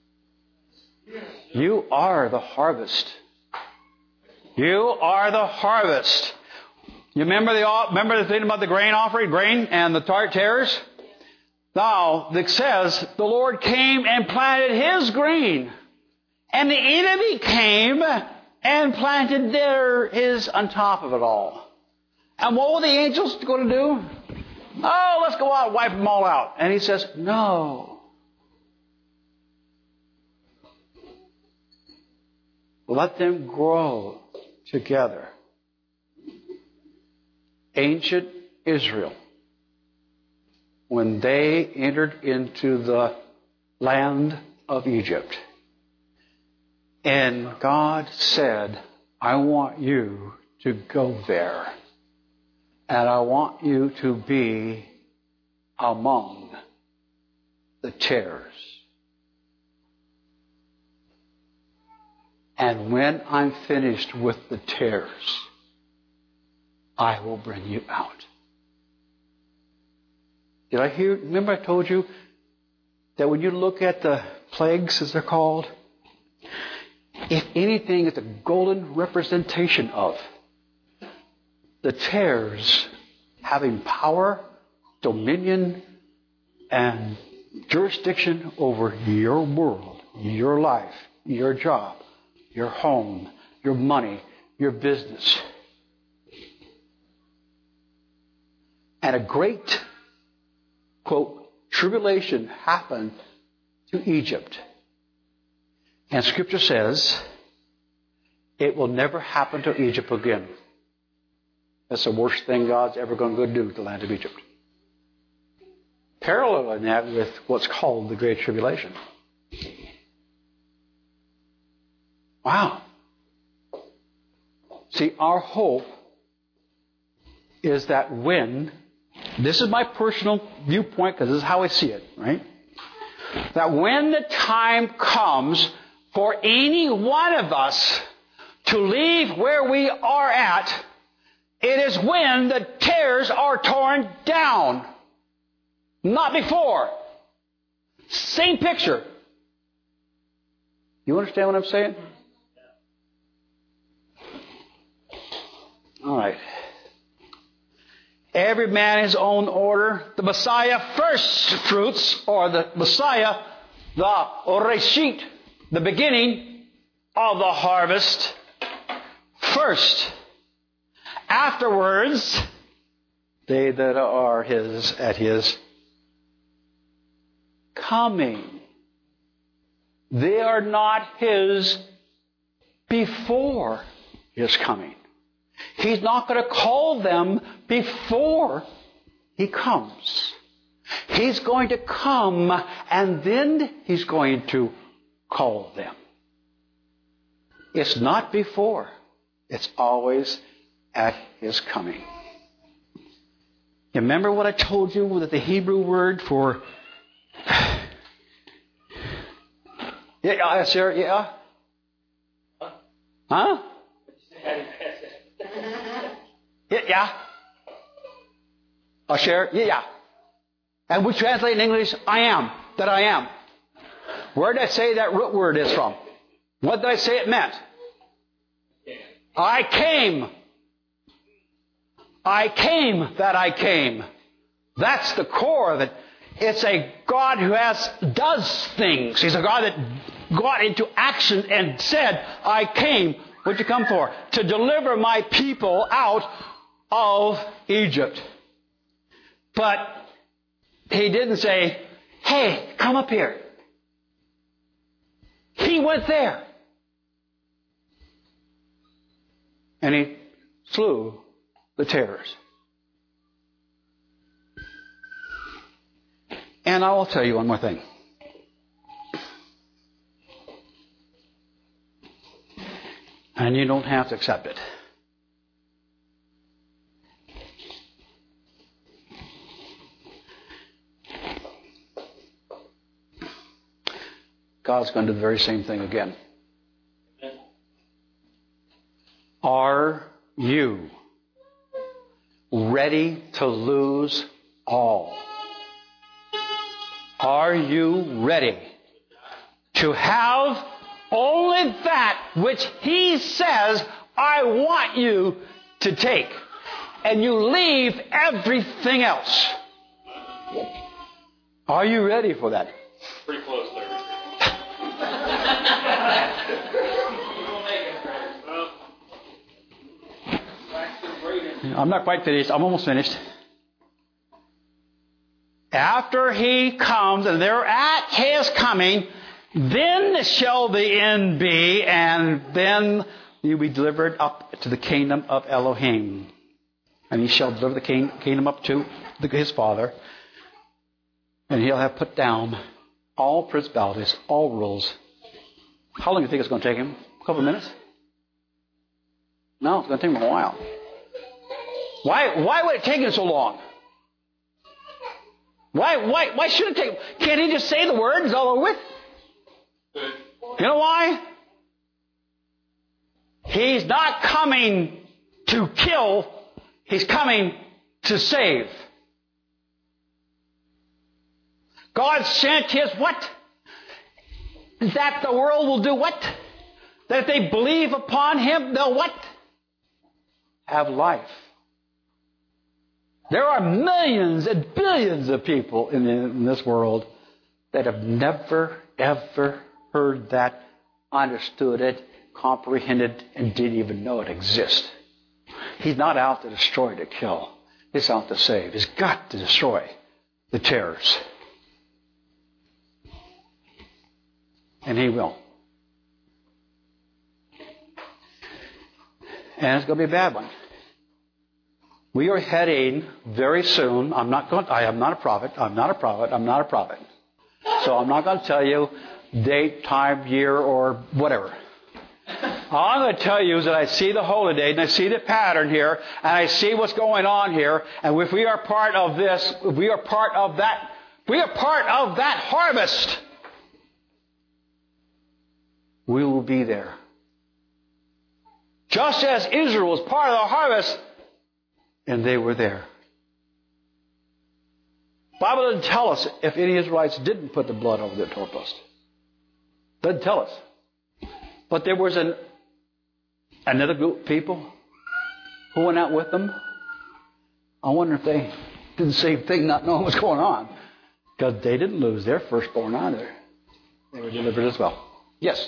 You are the harvest. You are the harvest. You remember the thing about the grain offering, grain and the tares? Now, it says the Lord came and planted His grain. And the enemy came and planted his on top of it all. And what were the angels going to do? Oh, let's go out and wipe them all out. And He says, no. Let them grow together. Ancient Israel, when they entered into the land of Egypt, and God said, I want you to go there, and I want you to be among the tares. And when I'm finished with the tares, I will bring you out. Did I hear? Remember I told you that when you look at the plagues, as they're called, if anything, it's a golden representation of the tares having power, dominion, and jurisdiction over your world, your life, your job, your home, your money, your business. And a great, quote, tribulation happened to Egypt. And Scripture says it will never happen to Egypt again. That's the worst thing God's ever going to do to the land of Egypt. Paralleling that with what's called the Great Tribulation. Wow. See, our hope is that when, this is my personal viewpoint because this is how I see it, right? That when the time comes for any one of us to leave where we are at, it is when the tares are torn down. Not before. Same picture. You understand what I'm saying? All right. Every man his own order. The Messiah first fruits, or the Messiah, the Oreshit, the beginning of the harvest, first. Afterwards, they that are his at his coming. They are not his before his coming. He's not going to call them before he comes. He's going to come and then he's going to call them. It's not before. It's always at his coming. You remember what I told you that the Hebrew word for... Yeah, Sarah, yeah? Huh? Yeah. I'll share. Yeah. And we translate in English, I am, that I am. Where did I say that root word is from? What did I say it meant? I came. I came that I came. That's the core of it. It's a God who does things. He's a God that got into action and said, I came. What'd you come for? To deliver my people out of Egypt. But he didn't say, hey, come up here. He went there. And he slew the tares. And I will tell you one more thing. And you don't have to accept it. God's going to do the very same thing again. Are you ready to lose all? Are you ready to have only that which He says, I want you to take? and you leave everything else. Are you ready for that? Pretty close there. I'm not quite finished. I'm almost finished. After he comes, and they're at his coming, then shall the end be, and then you'll be delivered up to the kingdom of Elohim. And he shall deliver the kingdom up to his Father. And he'll have put down all principalities, all rules. How long do you think it's going to take him? A couple of minutes? No, it's going to take him a while. Why would it take him so long? Why should it take? Can't he just say the word? It's all over with. You know why? He's not coming to kill. He's coming to save. God sent his what? That the world will do what? That if they believe upon him, they'll what? Have life. There are millions and billions of people in this world that have never, ever heard that, understood it, comprehended, and didn't even know it exists. He's not out to destroy, to kill. He's out to save. He's got to destroy the terrors. And he will. And it's going to be a bad one. We are heading very soon. I am not a prophet. I'm not a prophet. So I'm not going to tell you date, time, year, or whatever. All I'm going to tell you is that I see the holy day, and I see the pattern here, and I see what's going on here. And if we are part of this, if we are part of that, we are part of that harvest. We will be there. Just as Israel was part of the harvest, and they were there. The Bible doesn't tell us if any Israelites didn't put the blood over their doorpost. Doesn't tell us. But there was another group of people who went out with them. I wonder if they did the same thing, not knowing what's going on. Because they didn't lose their firstborn either. They were delivered as well. Yes?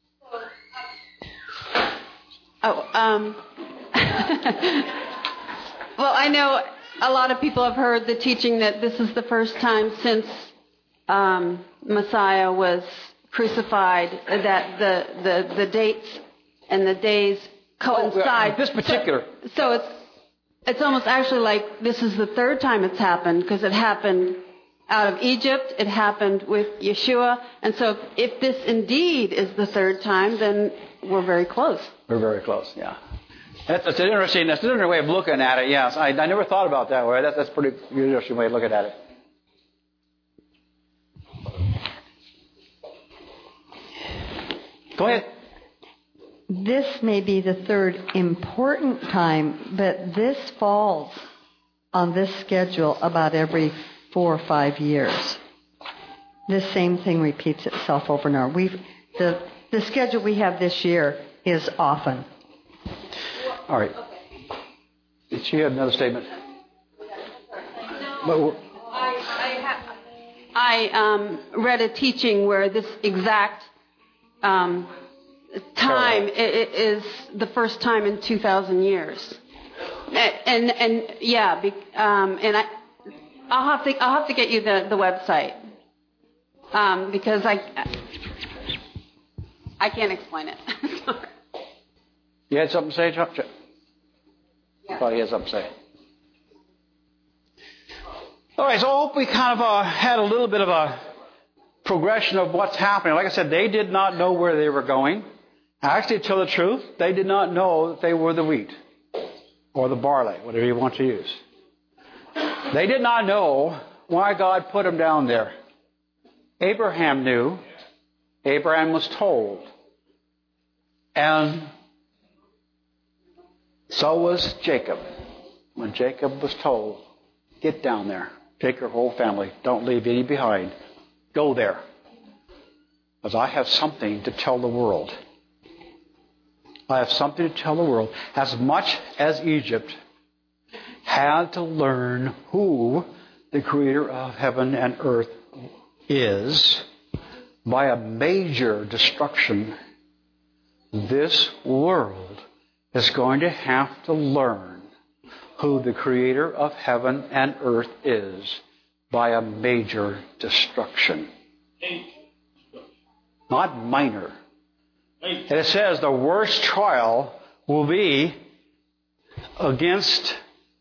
Well, I know a lot of people have heard the teaching that this is the first time since Messiah was crucified that the dates and the days coincide. This particular. So it's almost actually like this is the third time it's happened, because it happened out of Egypt, it happened with Yeshua, and so if this indeed is the third time, then we're very close. We're very close, yeah. That's an interesting way of looking at it, yes. I never thought about that way. That's a pretty interesting way of looking at it. Go ahead. This may be the third important time, but this falls on this schedule about every 4 or 5 years. This same thing repeats itself over and over. The schedule we have this year is often. All right. Did she have another statement? I read a teaching where this exact time is the first time in 2,000 years, and I'll have to get you the website because I can't explain it. You had something to say, Chuck? Yeah. Probably has something to say. All right, so I hope we kind of had a little bit of a progression of what's happening. Like I said, they did not know where they were going. Actually, to tell the truth, they did not know that they were the wheat or the barley, whatever you want to use. They did not know why God put them down there. Abraham knew. Abraham was told. And so was Jacob. When Jacob was told, get down there. Take your whole family. Don't leave any behind. Go there. Because I have something to tell the world. I have something to tell the world. As much as Egypt had to learn who the creator of heaven and earth is by a major destruction, this world is going to have to learn who the creator of heaven and earth is by a major destruction. Not minor. And it says the worst trial will be against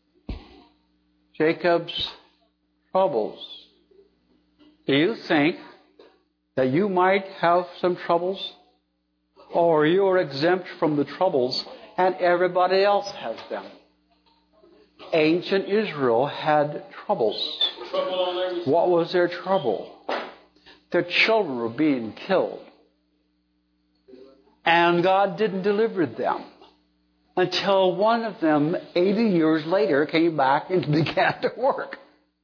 Jacob's troubles. Do you think that you might have some troubles? Or you are exempt from the troubles and everybody else has them? Ancient Israel had troubles. What was their trouble? Their children were being killed. And God didn't deliver them until one of them, 80 years later, came back and began to work.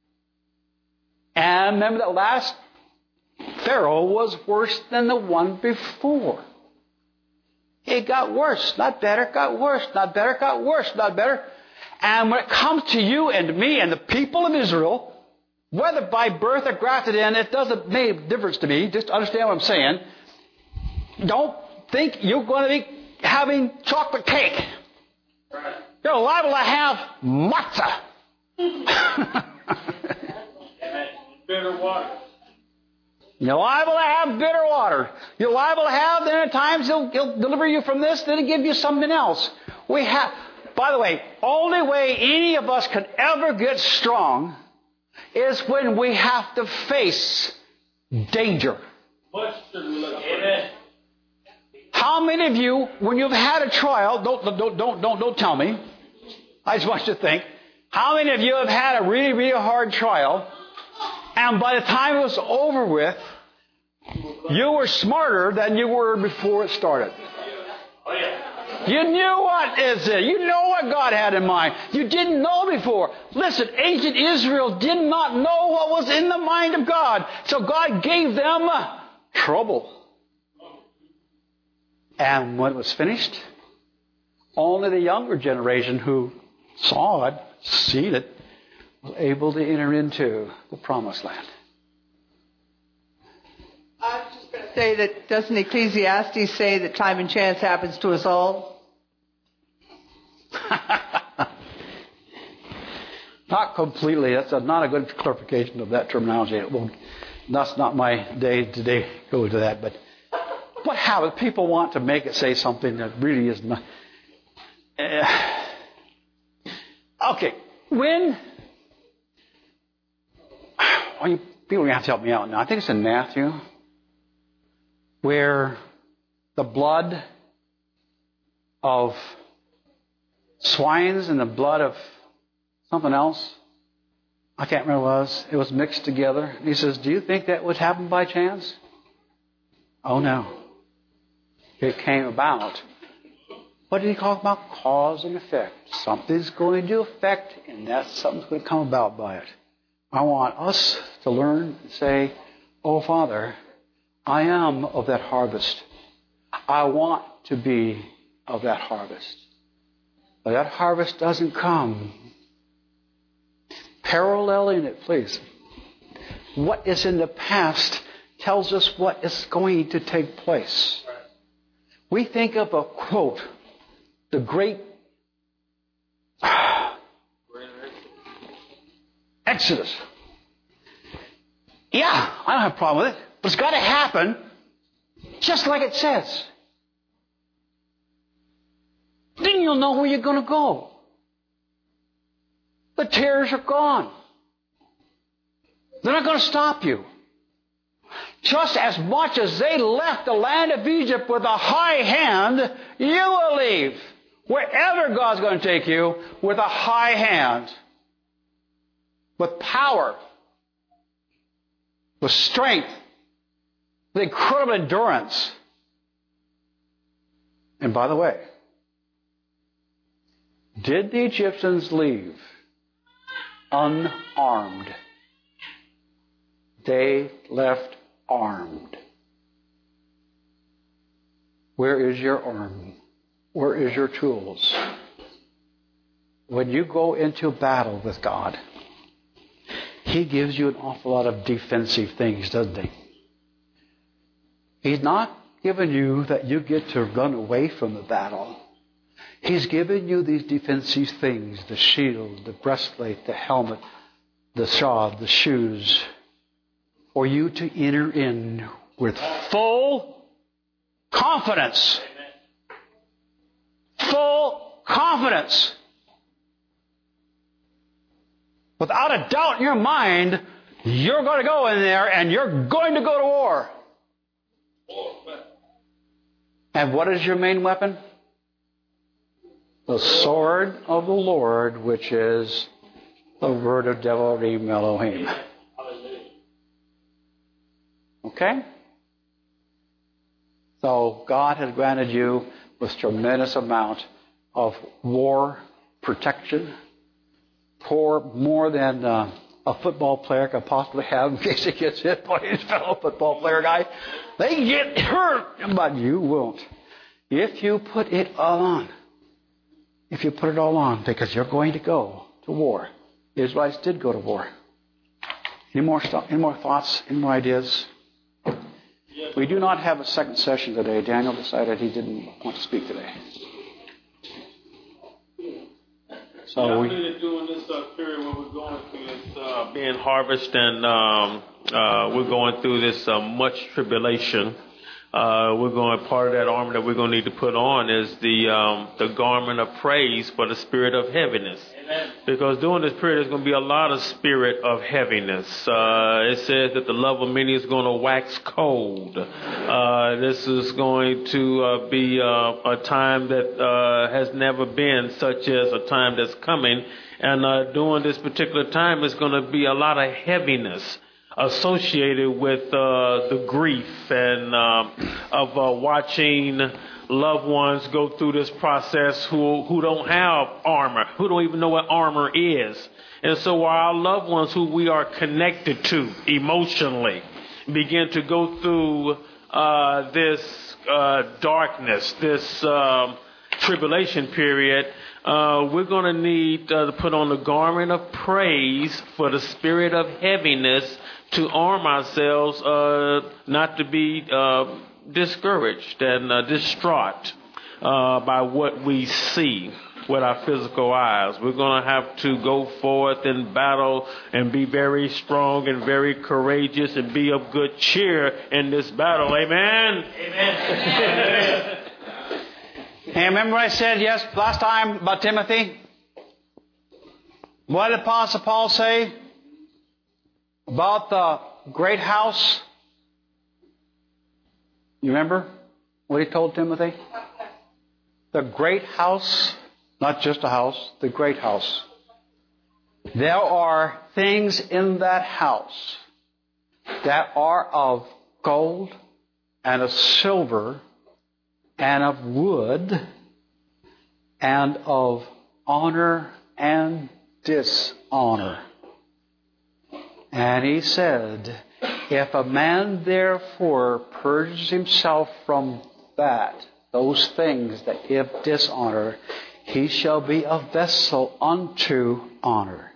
And remember that last Pharaoh was worse than the one before. It got worse, not better, got worse, not better, got worse, not better. And when it comes to you and me and the people of Israel, whether by birth or grafted in, it doesn't make a difference to me. Just understand what I'm saying. Don't think you're going to be having chocolate cake. You're liable to have matzah. Bitter water. You're liable to have bitter water. You're liable to have, then at times he'll deliver you from this, then he'll give you something else. By the way, only way any of us can ever get strong is when we have to face danger. Amen. How many of you, when you've had a trial, don't tell me. I just want you to think. How many of you have had a really, really hard trial, and by the time it was over with, you were smarter than you were before it started? Oh, yeah. You knew what is it. You know what God had in mind. You didn't know before. Listen, ancient Israel did not know what was in the mind of God. So God gave them trouble. And when it was finished, only the younger generation who saw it, seen it, was able to enter into the promised land. I was just going to say that, doesn't Ecclesiastes say that time and chance happens to us all? Not completely. That's not a good clarification of that terminology. That's not my day to go into that. But what habit? People want to make it say something that really is not. Okay. People are going to have to help me out now. I think it's in Matthew, where the blood of swines and the blood of something else, I can't remember what it was. It was mixed together. And he says, do you think that would happen by chance? Oh, no. It came about. What did he talk about? Cause and effect. Something's going to affect, and something's going to come about by it. I want us to learn and say, oh, Father, I am of that harvest. I want to be of that harvest. But that harvest doesn't come. Paralleling it, please. What is in the past tells us what is going to take place. We think of a quote, the great Exodus. Yeah, I don't have a problem with it, but it's got to happen just like it says. Then you'll know where you're going to go. The terrors are gone. They're not going to stop you. Just as much as they left the land of Egypt with a high hand, you will leave. Wherever God's going to take you, with a high hand. With power. With strength. With incredible endurance. And by the way, did the Egyptians leave unarmed? They left armed. Where is your arm? Where is your tools? when you go into battle with God, He gives you an awful lot of defensive things, doesn't He? He's not given you that you get to run away from the battle. He's given you these defensive things, the shield, the breastplate, the helmet, the shod, the shoes, for you to enter in with full confidence. Full confidence. Without a doubt in your mind, you're going to go in there and you're going to go to war. And what is your main weapon? The sword of the Lord, which is the word of Devarim Elohim. Okay? So God has granted you with tremendous amount of war protection, more than a football player could possibly have in case he gets hit by his fellow football player guy. They get hurt, but you won't. If you put it all on. If you put it all on, because you're going to go to war. The Israelites did go to war. Any more thoughts? Any more ideas? We do not have a second session today. Daniel decided he didn't want to speak today. So we believe during this period when we're going through this being harvest and we're going through this much tribulation. We're going, part of that armor that we're going to need to put on is the garment of praise for the spirit of heaviness. Amen. Because during this period, there's going to be a lot of spirit of heaviness. It says that the love of many is going to wax cold. This is going to be a time that has never been, such as a time that's coming. And during this particular time, it's going to be a lot of heaviness associated with the grief and of watching loved ones go through this process who don't have armor, who don't even know what armor is. And so our loved ones who we are connected to emotionally begin to go through this darkness, this tribulation period, we're going to need to put on the garment of praise for the spirit of heaviness to arm ourselves not to be discouraged and distraught by what we see with our physical eyes. We're going to have to go forth in battle and be very strong and very courageous and be of good cheer in this battle. Amen? Amen. And remember what I said last time about Timothy? What did Apostle Paul say about the great house? You remember what he told Timothy? The great house, not just a house, the great house. There are things in that house that are of gold and of silver and of wood and of honor and dishonor. And he said, if a man therefore purges himself from those things that give dishonor, he shall be a vessel unto honor.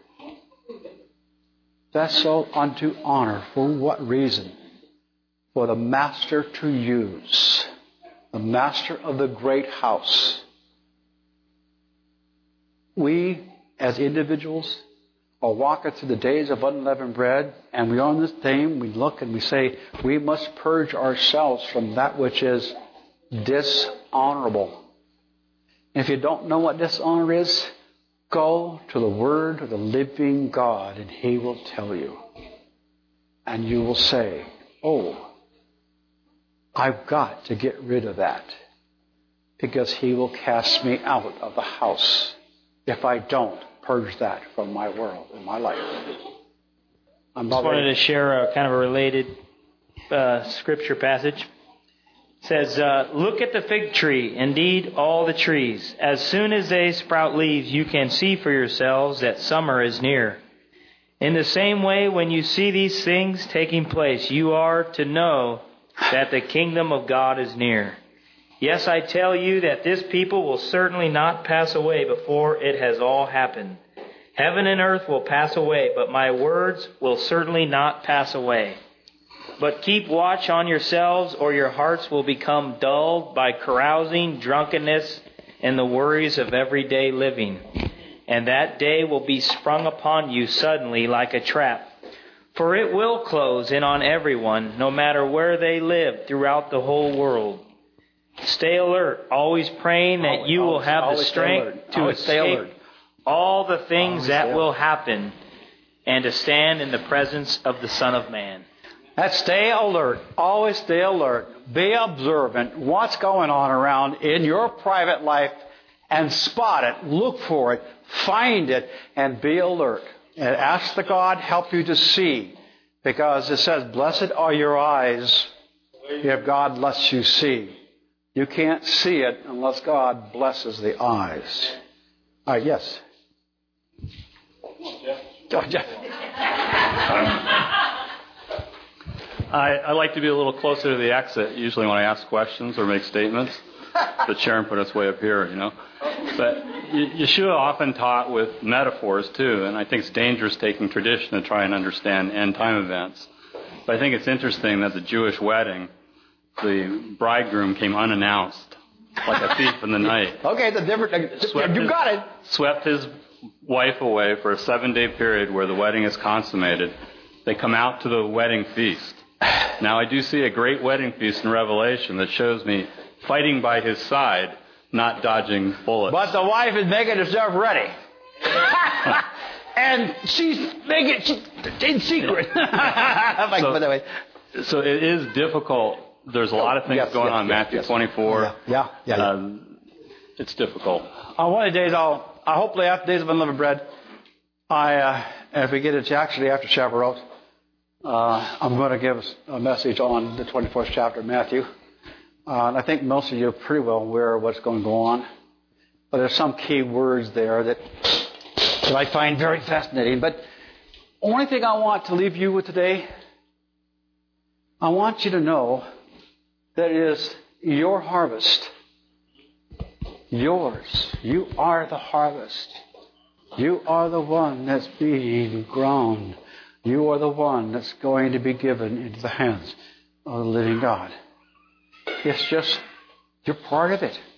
Vessel unto honor. For what reason? For the master to use. The master of the great house. We, as individuals, are walking through the days of unleavened bread, and we are on this theme, we look and we say, we must purge ourselves from that which is dishonorable. And if you don't know what dishonor is, go to the Word of the living God, and He will tell you. And you will say, oh, I've got to get rid of that, because He will cast me out of the house if I don't purge that from my world and my life. I just wanted to share a kind of a related scripture passage. It says, look at the fig tree, indeed all the trees. As soon as they sprout leaves, you can see for yourselves that summer is near. In the same way, when you see these things taking place, you are to know that the kingdom of God is near. Yes, I tell you that this people will certainly not pass away before it has all happened. Heaven and earth will pass away, but my words will certainly not pass away. But keep watch on yourselves, or your hearts will become dulled by carousing, drunkenness, and the worries of everyday living. And that day will be sprung upon you suddenly like a trap. For it will close in on everyone, no matter where they live throughout the whole world. Stay alert, always praying that you will have the strength to escape all the things that will happen and to stand in the presence of the Son of Man. That's stay alert. Always stay alert. Be observant. What's going on around in your private life and spot it. Look for it. Find it and be alert. And ask the God help you to see. Because it says, blessed are your eyes if God lets you see. You can't see it unless God blesses the eyes. All right, yes. Jeff. I like to be a little closer to the exit, usually when I ask questions or make statements. But Sharon put us way up here, you know. But Yeshua often taught with metaphors, too, and I think it's dangerous taking tradition to try and understand end-time events. But I think it's interesting that the Jewish wedding, the bridegroom came unannounced, like a thief in the night. Okay, the different. You got it. Swept his wife away for a 7-day period where the wedding is consummated. They come out to the wedding feast. Now, I do see a great wedding feast in Revelation that shows me fighting by his side, not dodging bullets. But the wife is making herself ready. And she's making it in secret. By the way. So it is difficult. There's a lot of things going on. Matthew 24. Yeah. It's difficult. One of the days hopefully after Days of Unleavened Bread, if we get it actually after Shavuot, I'm going to give a message on the 24th chapter of Matthew. And I think most of you are pretty well aware of what's going to go on. But there's some key words there that I find very fascinating. But only thing I want to leave you with today, I want you to know that it is your harvest. Yours. You are the harvest. You are the one that's being grown. You are the one that's going to be given into the hands of the living God. It's just, you're part of it.